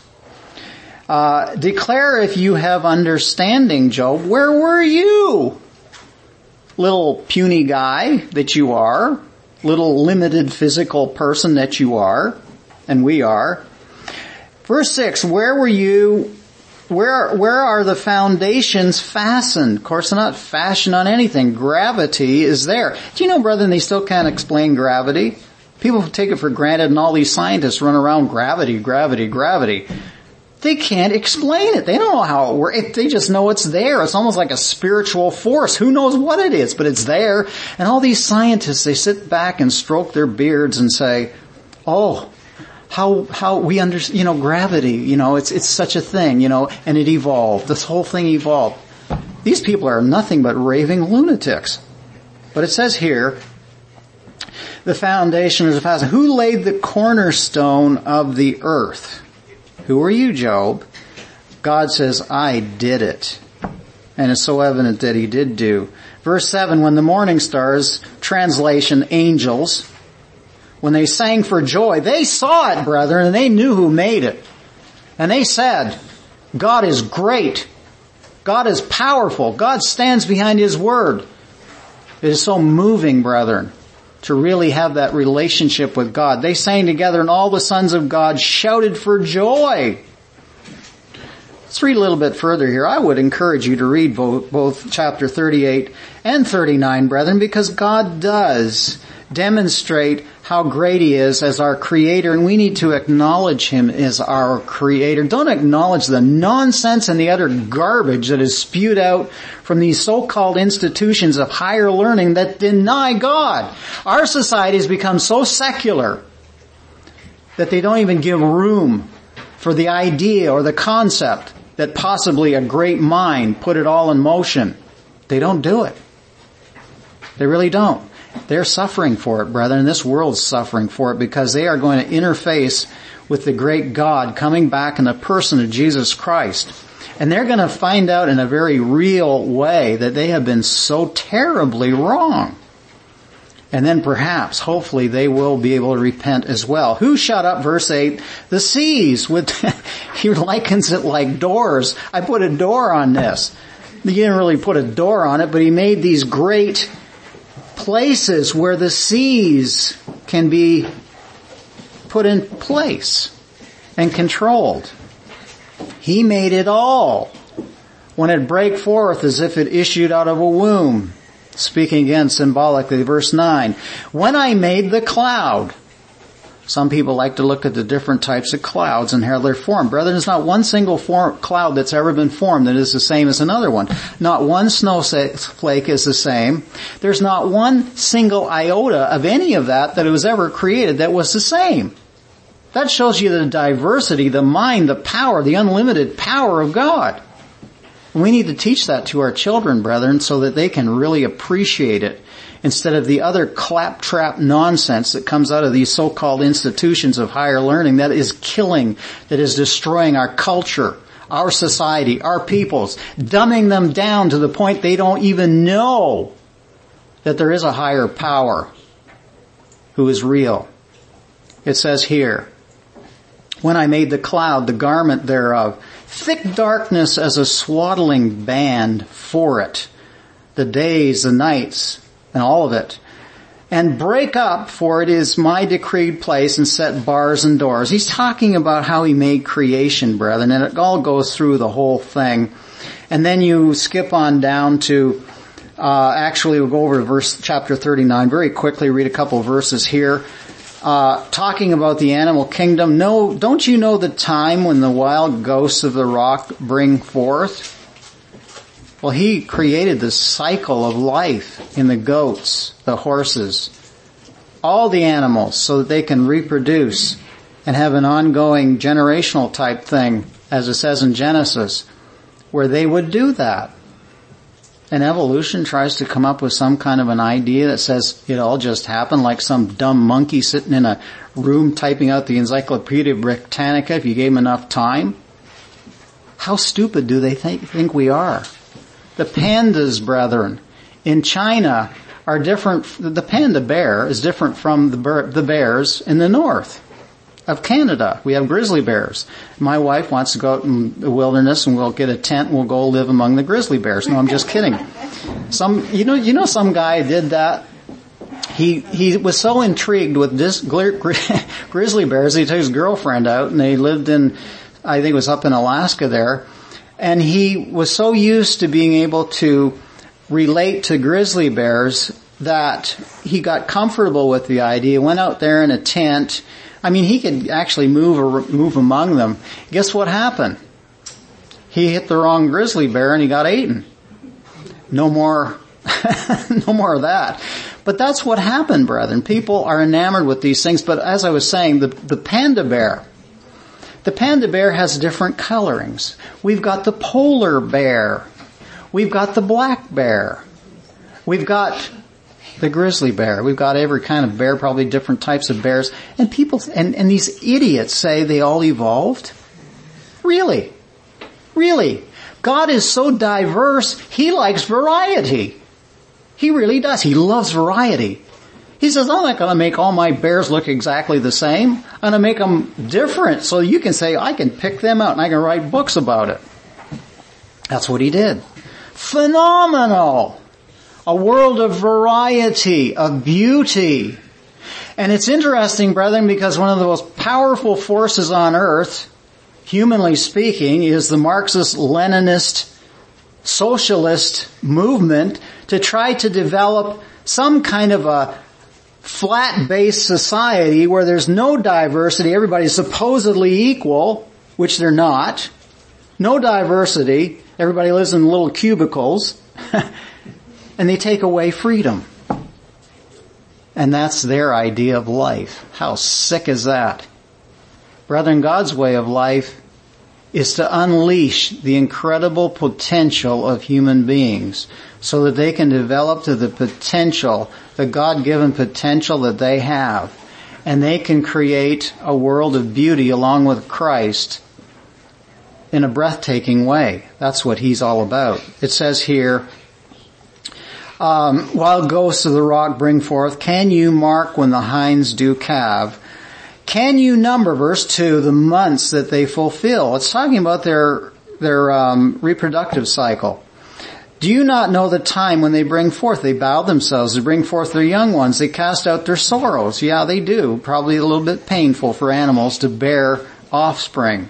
Uh, declare if you have understanding, Job. Where were you? Little puny guy that you are, little limited physical person that you are, and we are. Verse six, where were you, where, where are the foundations fastened? Of course, they're not fashioned on anything. Gravity is there. Do you know, brethren, they still can't explain gravity? People take it for granted and all these scientists run around gravity, gravity, gravity. They can't explain it. They don't know how it works. They just know it's there. It's almost like a spiritual force. Who knows what it is, but it's there. And all these scientists, they sit back and stroke their beards and say, oh, how, how we understand, you know, gravity, you know, it's, it's such a thing, you know, and it evolved. This whole thing evolved. These people are nothing but raving lunatics. But it says here, the foundation is a fastened. Who laid the cornerstone of the earth? Who are you, Job? God says, I did it. And it's so evident that He did do. Verse seven, when the morning stars, translation, angels, when they sang for joy, they saw it, brethren, and they knew who made it. And they said, God is great. God is powerful. God stands behind His word. It is so moving, brethren, to really have that relationship with God. They sang together and all the sons of God shouted for joy. Let's read a little bit further here. I would encourage you to read both, both chapter thirty-eight and thirty-nine, brethren, because God does demonstrate how great He is as our Creator, and we need to acknowledge Him as our Creator. Don't acknowledge the nonsense and the utter garbage that is spewed out from these so-called institutions of higher learning that deny God. Our society has become so secular that they don't even give room for the idea or the concept that possibly a great mind put it all in motion. They don't do it. They really don't. They're suffering for it, brethren. This world's suffering for it because they are going to interface with the great God coming back in the person of Jesus Christ. And they're going to find out in a very real way that they have been so terribly wrong. And then perhaps, hopefully, they will be able to repent as well. Who shut up, verse eight, the seas with, he likens it like doors. I put a door on this. He didn't really put a door on it, but he made these great places where the seas can be put in place and controlled. He made it all when it brake forth as if it issued out of a womb. Speaking again symbolically, verse nine. When I made the cloud. Some people like to look at the different types of clouds and how they're formed. Brethren, there's not one single form, cloud that's ever been formed that is the same as another one. Not one snowflake is the same. There's not one single iota of any of that that was ever created that was the same. That shows you the diversity, the mind, the power, the unlimited power of God. We need to teach that to our children, brethren, so that they can really appreciate it instead of the other claptrap nonsense that comes out of these so-called institutions of higher learning that is killing, that is destroying our culture, our society, our peoples, dumbing them down to the point they don't even know that there is a higher power who is real. It says here, when I made the cloud, the garment thereof, thick darkness as a swaddling band for it, the days, the nights, and all of it. And break up, for it is my decreed place, and set bars and doors. He's talking about how he made creation, brethren, and it all goes through the whole thing. And then you skip on down to, uh, actually we'll go over to verse, chapter thirty-nine, very quickly, read a couple of verses here. Uh, talking about the animal kingdom. No, don't you know the time when the wild ghosts of the rock bring forth? Well, he created the cycle of life in the goats, the horses, all the animals so that they can reproduce and have an ongoing generational type thing, as it says in Genesis, where they would do that. And evolution tries to come up with some kind of an idea that says it all just happened, like some dumb monkey sitting in a room typing out the Encyclopedia Britannica if you gave him enough time. How stupid do they think, think we are? The pandas, brethren, in China are different. The panda bear is different from the, bear, the bears in the north of Canada. We have grizzly bears. My wife wants to go out in the wilderness and we'll get a tent and we'll go live among the grizzly bears. No, I'm just kidding. Some, you know, you know some guy did that. He, he was so intrigued with this grizzly bears, he took his girlfriend out and they lived in, I think it was up in Alaska there. And he was so used to being able to relate to grizzly bears that he got comfortable with the idea, went out there in a tent. I mean, he could actually move or move among them. Guess what happened? He hit the wrong grizzly bear and he got eaten. No more, no more of that. But that's what happened, brethren. People are enamored with these things. But as I was saying, the, the panda bear, the panda bear has different colorings. We've got the polar bear. We've got the black bear. We've got the grizzly bear. We've got every kind of bear, probably different types of bears. And people, and, and these idiots say they all evolved. Really? Really? God is so diverse, He likes variety. He really does. He loves variety. He says, I'm not going to make all my bears look exactly the same. I'm going to make them different so you can say, I can pick them out and I can write books about it. That's what He did. Phenomenal. A world of variety, of beauty. And it's interesting, brethren, because one of the most powerful forces on earth, humanly speaking, is the Marxist-Leninist socialist movement to try to develop some kind of a flat-based society where there's no diversity, everybody's supposedly equal, which they're not. No diversity, everybody lives in little cubicles, and they take away freedom. And that's their idea of life. How sick is that? Brethren, God's way of life is to unleash the incredible potential of human beings so that they can develop to the potential, the God-given potential that they have. And they can create a world of beauty along with Christ in a breathtaking way. That's what he's all about. It says here, um, wild ghosts of the rock bring forth, can you mark when the hinds do calve? Can you number, verse two, the months that they fulfill? It's talking about their, their um, reproductive cycle. Do you not know the time when they bring forth? They bow themselves to bring forth their young ones. They cast out their sorrows. Yeah, they do. Probably a little bit painful for animals to bear offspring.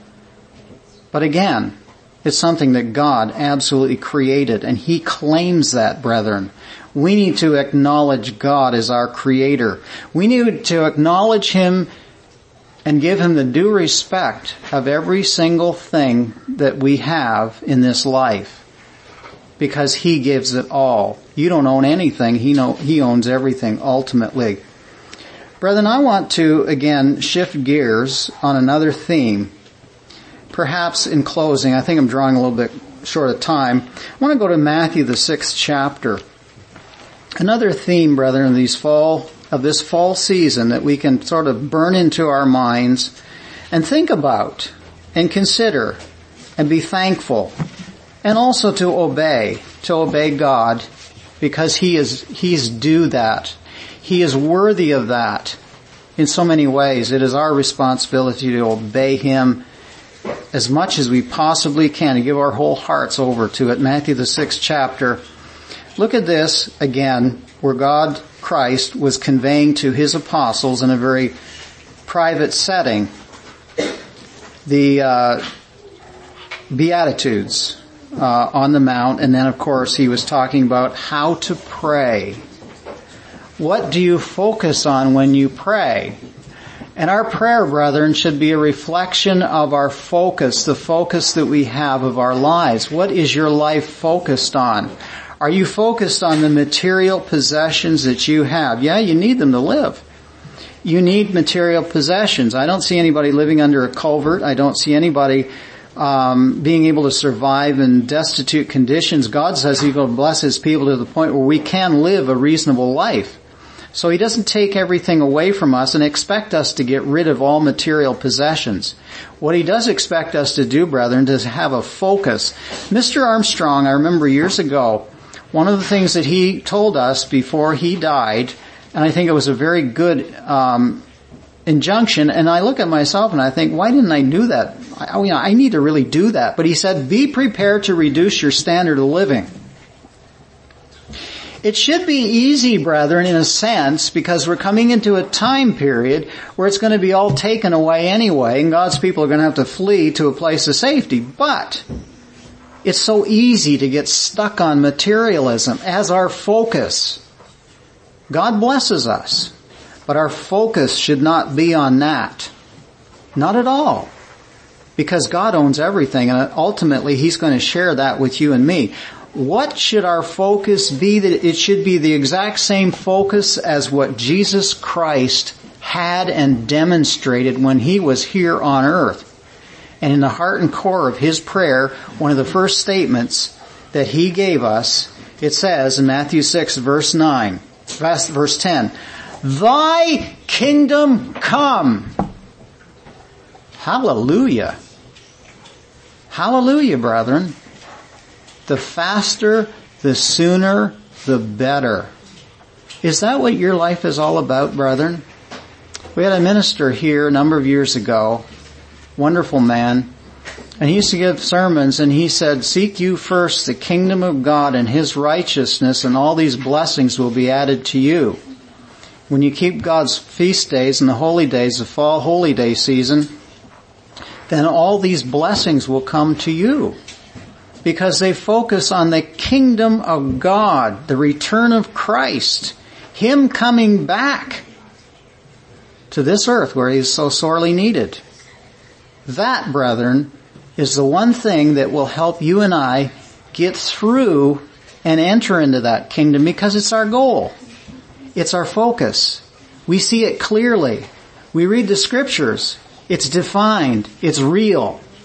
But again, it's something that God absolutely created, and he claims that, brethren. We need to acknowledge God as our creator. We need to acknowledge him and give him the due respect of every single thing that we have in this life, because he gives it all. You don't own anything. He know, he owns everything ultimately. Brethren, I want to again shift gears on another theme. Perhaps in closing, I think I'm drawing a little bit short of time. I want to go to Matthew, the sixth chapter. Another theme, brethren, of these fall, of this fall season that we can sort of burn into our minds and think about and consider and be thankful, and also to obey, to obey God, because he is, he's due that. He is worthy of that in so many ways. It is our responsibility to obey him as much as we possibly can and give our whole hearts over to it. Matthew, the sixth chapter. Look at this again, where God, Christ, was conveying to his apostles in a very private setting the uh, Beatitudes uh, on the Mount. And then, of course, he was talking about how to pray. What do you focus on when you pray? And our prayer, brethren, should be a reflection of our focus, the focus that we have of our lives. What is your life focused on? Are you focused on the material possessions that you have? Yeah, you need them to live. You need material possessions. I don't see anybody living under a culvert. I don't see anybody um, being able to survive in destitute conditions. God says he will bless his people to the point where we can live a reasonable life. So he doesn't take everything away from us and expect us to get rid of all material possessions. What he does expect us to do, brethren, is have a focus. Mister Armstrong, I remember years ago, one of the things that he told us before he died, and I think it was a very good um, injunction, and I look at myself and I think, why didn't I do that? I, you know, I need to really do that. But he said, be prepared to reduce your standard of living. It should be easy, brethren, in a sense, because we're coming into a time period where it's going to be all taken away anyway, and God's people are going to have to flee to a place of safety. But it's so easy to get stuck on materialism as our focus. God blesses us, but our focus should not be on that. Not at all. Because God owns everything, and ultimately he's going to share that with you and me. What should our focus be? That it should be the exact same focus as what Jesus Christ had and demonstrated when he was here on earth. And in the heart and core of his prayer, one of the first statements that he gave us, it says in Matthew six verse nine, verse ten, thy kingdom come. Hallelujah. Hallelujah, brethren. The faster, the sooner, the better. Is that what your life is all about, brethren? We had a minister here a number of years ago, wonderful man, and he used to give sermons, and he said, seek you first the kingdom of God and his righteousness, and all these blessings will be added to you. When you keep God's feast days and the holy days, the fall holy day season, then all these blessings will come to you. Because they focus on the kingdom of God, the return of Christ, him coming back to this earth where he is so sorely needed. That, brethren, is the one thing that will help you and I get through and enter into that kingdom, because it's our goal. It's our focus. We see it clearly. We read the scriptures. It's defined. It's real.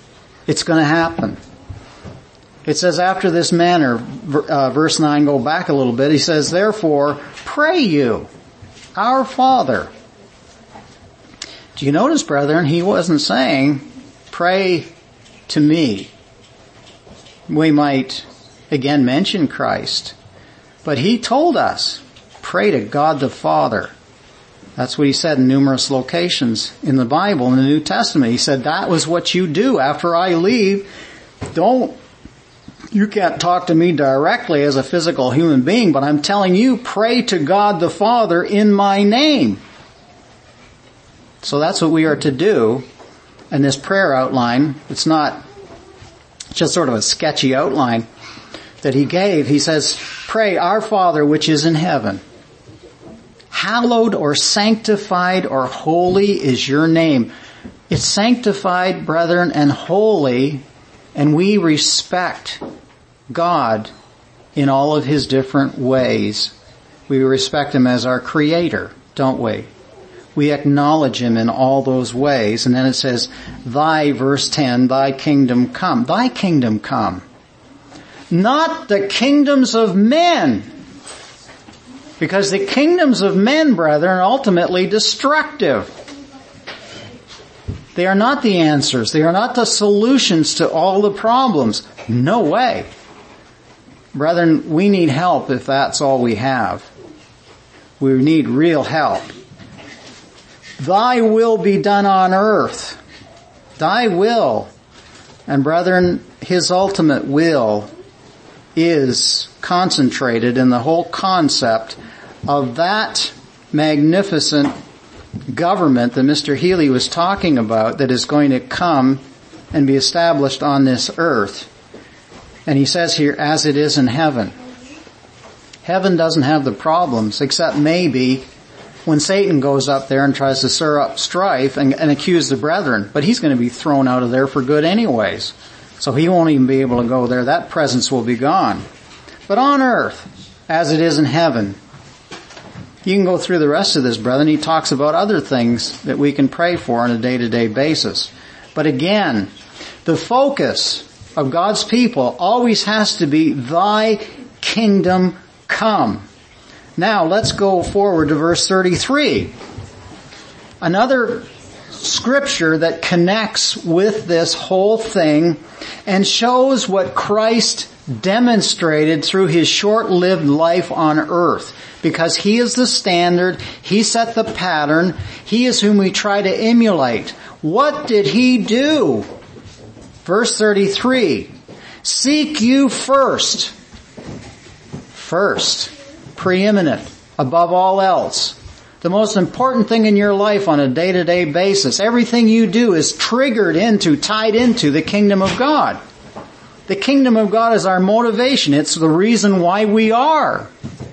It's going to happen. It says after this manner, uh, verse nine, go back a little bit, he says, therefore, pray you, our Father. Do you notice, brethren, he wasn't saying, pray to me. We might again mention Christ, but he told us, pray to God the Father. That's what he said in numerous locations in the Bible, in the New Testament. He said, that was what you do after I leave. Don't, you can't talk to me directly as a physical human being, but I'm telling you, pray to God the Father in my name. So that's what we are to do. And this prayer outline, it's not just sort of a sketchy outline that he gave. He says, pray, our Father which is in heaven. Hallowed or sanctified or holy is your name. It's sanctified, brethren, and holy, and we respect God in all of his different ways. We respect him as our creator, don't we? We acknowledge him in all those ways. And then it says, thy, verse ten, thy kingdom come. Thy kingdom come. Not the kingdoms of men. Because the kingdoms of men, brethren, are ultimately destructive. They are not the answers. They are not the solutions to all the problems. No way. Brethren, we need help if that's all we have. We need real help. Thy will be done on earth. Thy will. And brethren, his ultimate will is concentrated in the whole concept of that magnificent government that Mister Healy was talking about that is going to come and be established on this earth. And he says here, as it is in heaven. Heaven doesn't have the problems, except maybe when Satan goes up there and tries to stir up strife and, and accuse the brethren. But he's going to be thrown out of there for good anyways. So he won't even be able to go there. That presence will be gone. But on earth, as it is in heaven, you can go through the rest of this, brethren. He talks about other things that we can pray for on a day-to-day basis. But again, the focus of God's people always has to be, thy kingdom come. Now, let's go forward to verse thirty-three. Another scripture that connects with this whole thing and shows what Christ demonstrated through his short-lived life on earth. Because he is the standard, he set the pattern, he is whom we try to emulate. What did he do? Verse thirty-three, seek you first. First. Preeminent. Above all else. The most important thing in your life on a day-to-day basis. Everything you do is triggered into, tied into the kingdom of God. The kingdom of God is our motivation. It's the reason why we are.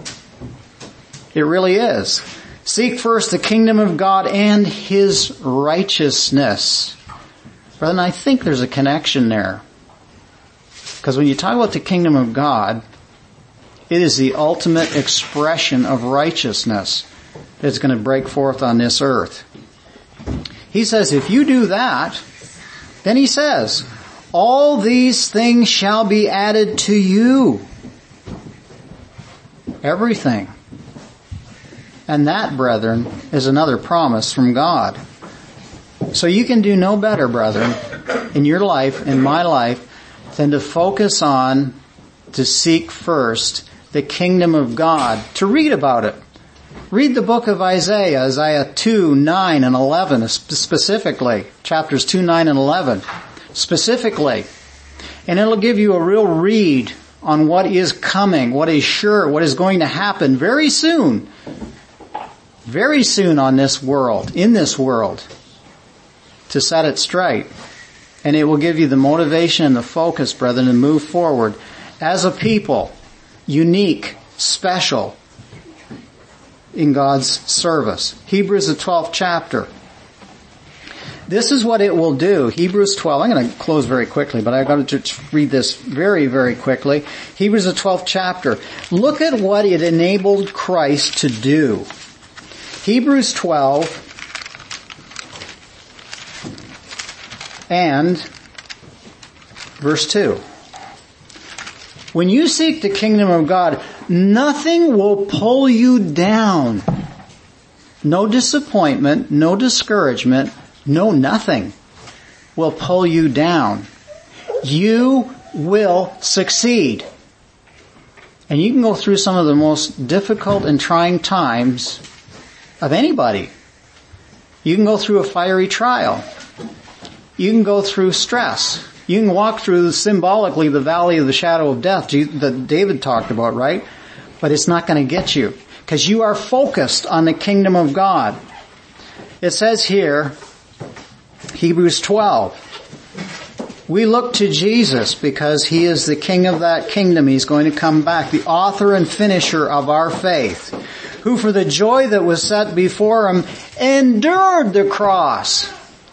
It really is. Seek first the kingdom of God and his righteousness. Brethren, I think there's a connection there. Because when you talk about the kingdom of God, it is the ultimate expression of righteousness that's going to break forth on this earth. He says, if you do that, then he says, all these things shall be added to you. Everything. And that, brethren, is another promise from God. So you can do no better, brethren, in your life, in my life, than to focus on, to seek first the kingdom of God, to read about it. Read the book of Isaiah, Isaiah two, nine, and eleven, specifically. Chapters two, nine, and eleven, specifically. And it'll give you a real read on what is coming, what is sure, what is going to happen very soon. Very soon on this world, in this world, to set it straight. And it will give you the motivation and the focus, brethren, to move forward as a people, unique, special, in God's service. Hebrews, the twelfth chapter. This is what it will do. Hebrews twelve. I'm going to close very quickly, but I've got to just read this very, very quickly. Hebrews, the twelfth chapter. Look at what it enabled Christ to do. Hebrews twelve and Verse two. When you seek the kingdom of God, nothing will pull you down. No disappointment, no discouragement, no nothing will pull you down. You will succeed. And you can go through some of the most difficult and trying times of anybody. You can go through a fiery trial. You can go through stress. You can walk through symbolically the valley of the shadow of death that David talked about, right? But it's not going to get you because you are focused on the kingdom of God. It says here, Hebrews twelve, we look to Jesus because He is the King of that kingdom. He's going to come back, the author and finisher of our faith, who for the joy that was set before Him endured the cross.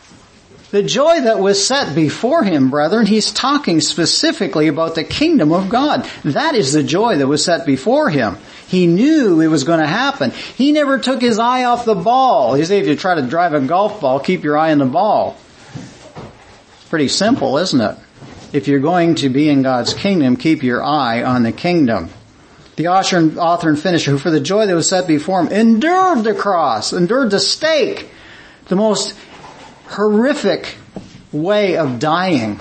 The joy that was set before Him, brethren, He's talking specifically about the kingdom of God. That is the joy that was set before Him. He knew it was going to happen. He never took His eye off the ball. He said if you try to drive a golf ball, keep your eye on the ball. Pretty simple, isn't it? If you're going to be in God's kingdom, keep your eye on the kingdom. The author and, author and finisher, who for the joy that was set before Him endured the cross, endured the stake, the most horrific way of dying.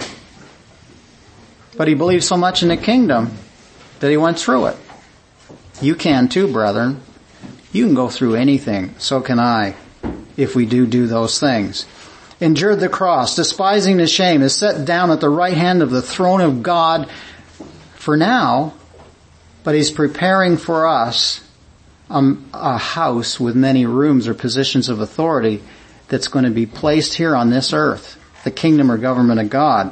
But He believed so much in the kingdom that He went through it. You can too, brethren. You can go through anything. So can I, if we do do those things. Endured the cross, despising the shame, is set down at the right hand of the throne of God for now, but He's preparing for us um, a house with many rooms or positions of authority that's going to be placed here on this earth, the kingdom or government of God.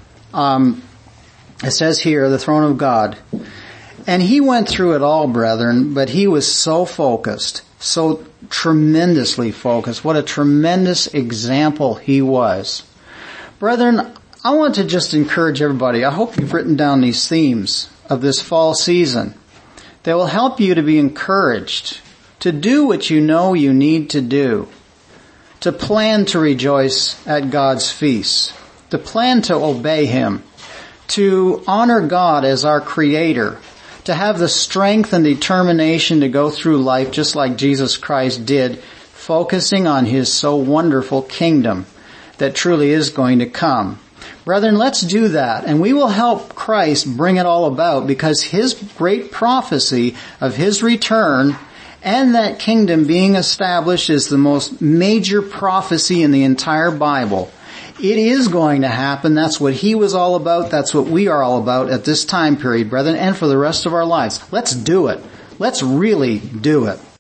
Um, it says here, the throne of God. And He went through it all, brethren, but He was so focused, so tremendously focused. What a tremendous example He was. Brethren, I want to just encourage everybody. I hope you've written down these themes of this fall season. They will help you to be encouraged to do what you know you need to do. To plan to rejoice at God's feasts, to plan to obey Him, to honor God as our Creator, to have the strength and determination to go through life just like Jesus Christ did, focusing on His so wonderful kingdom that truly is going to come. Brethren, let's do that, and we will help Christ bring it all about because His great prophecy of His return and that kingdom being established is the most major prophecy in the entire Bible. It is going to happen. That's what He was all about. That's what we are all about at this time period, brethren, and for the rest of our lives. Let's do it. Let's really do it.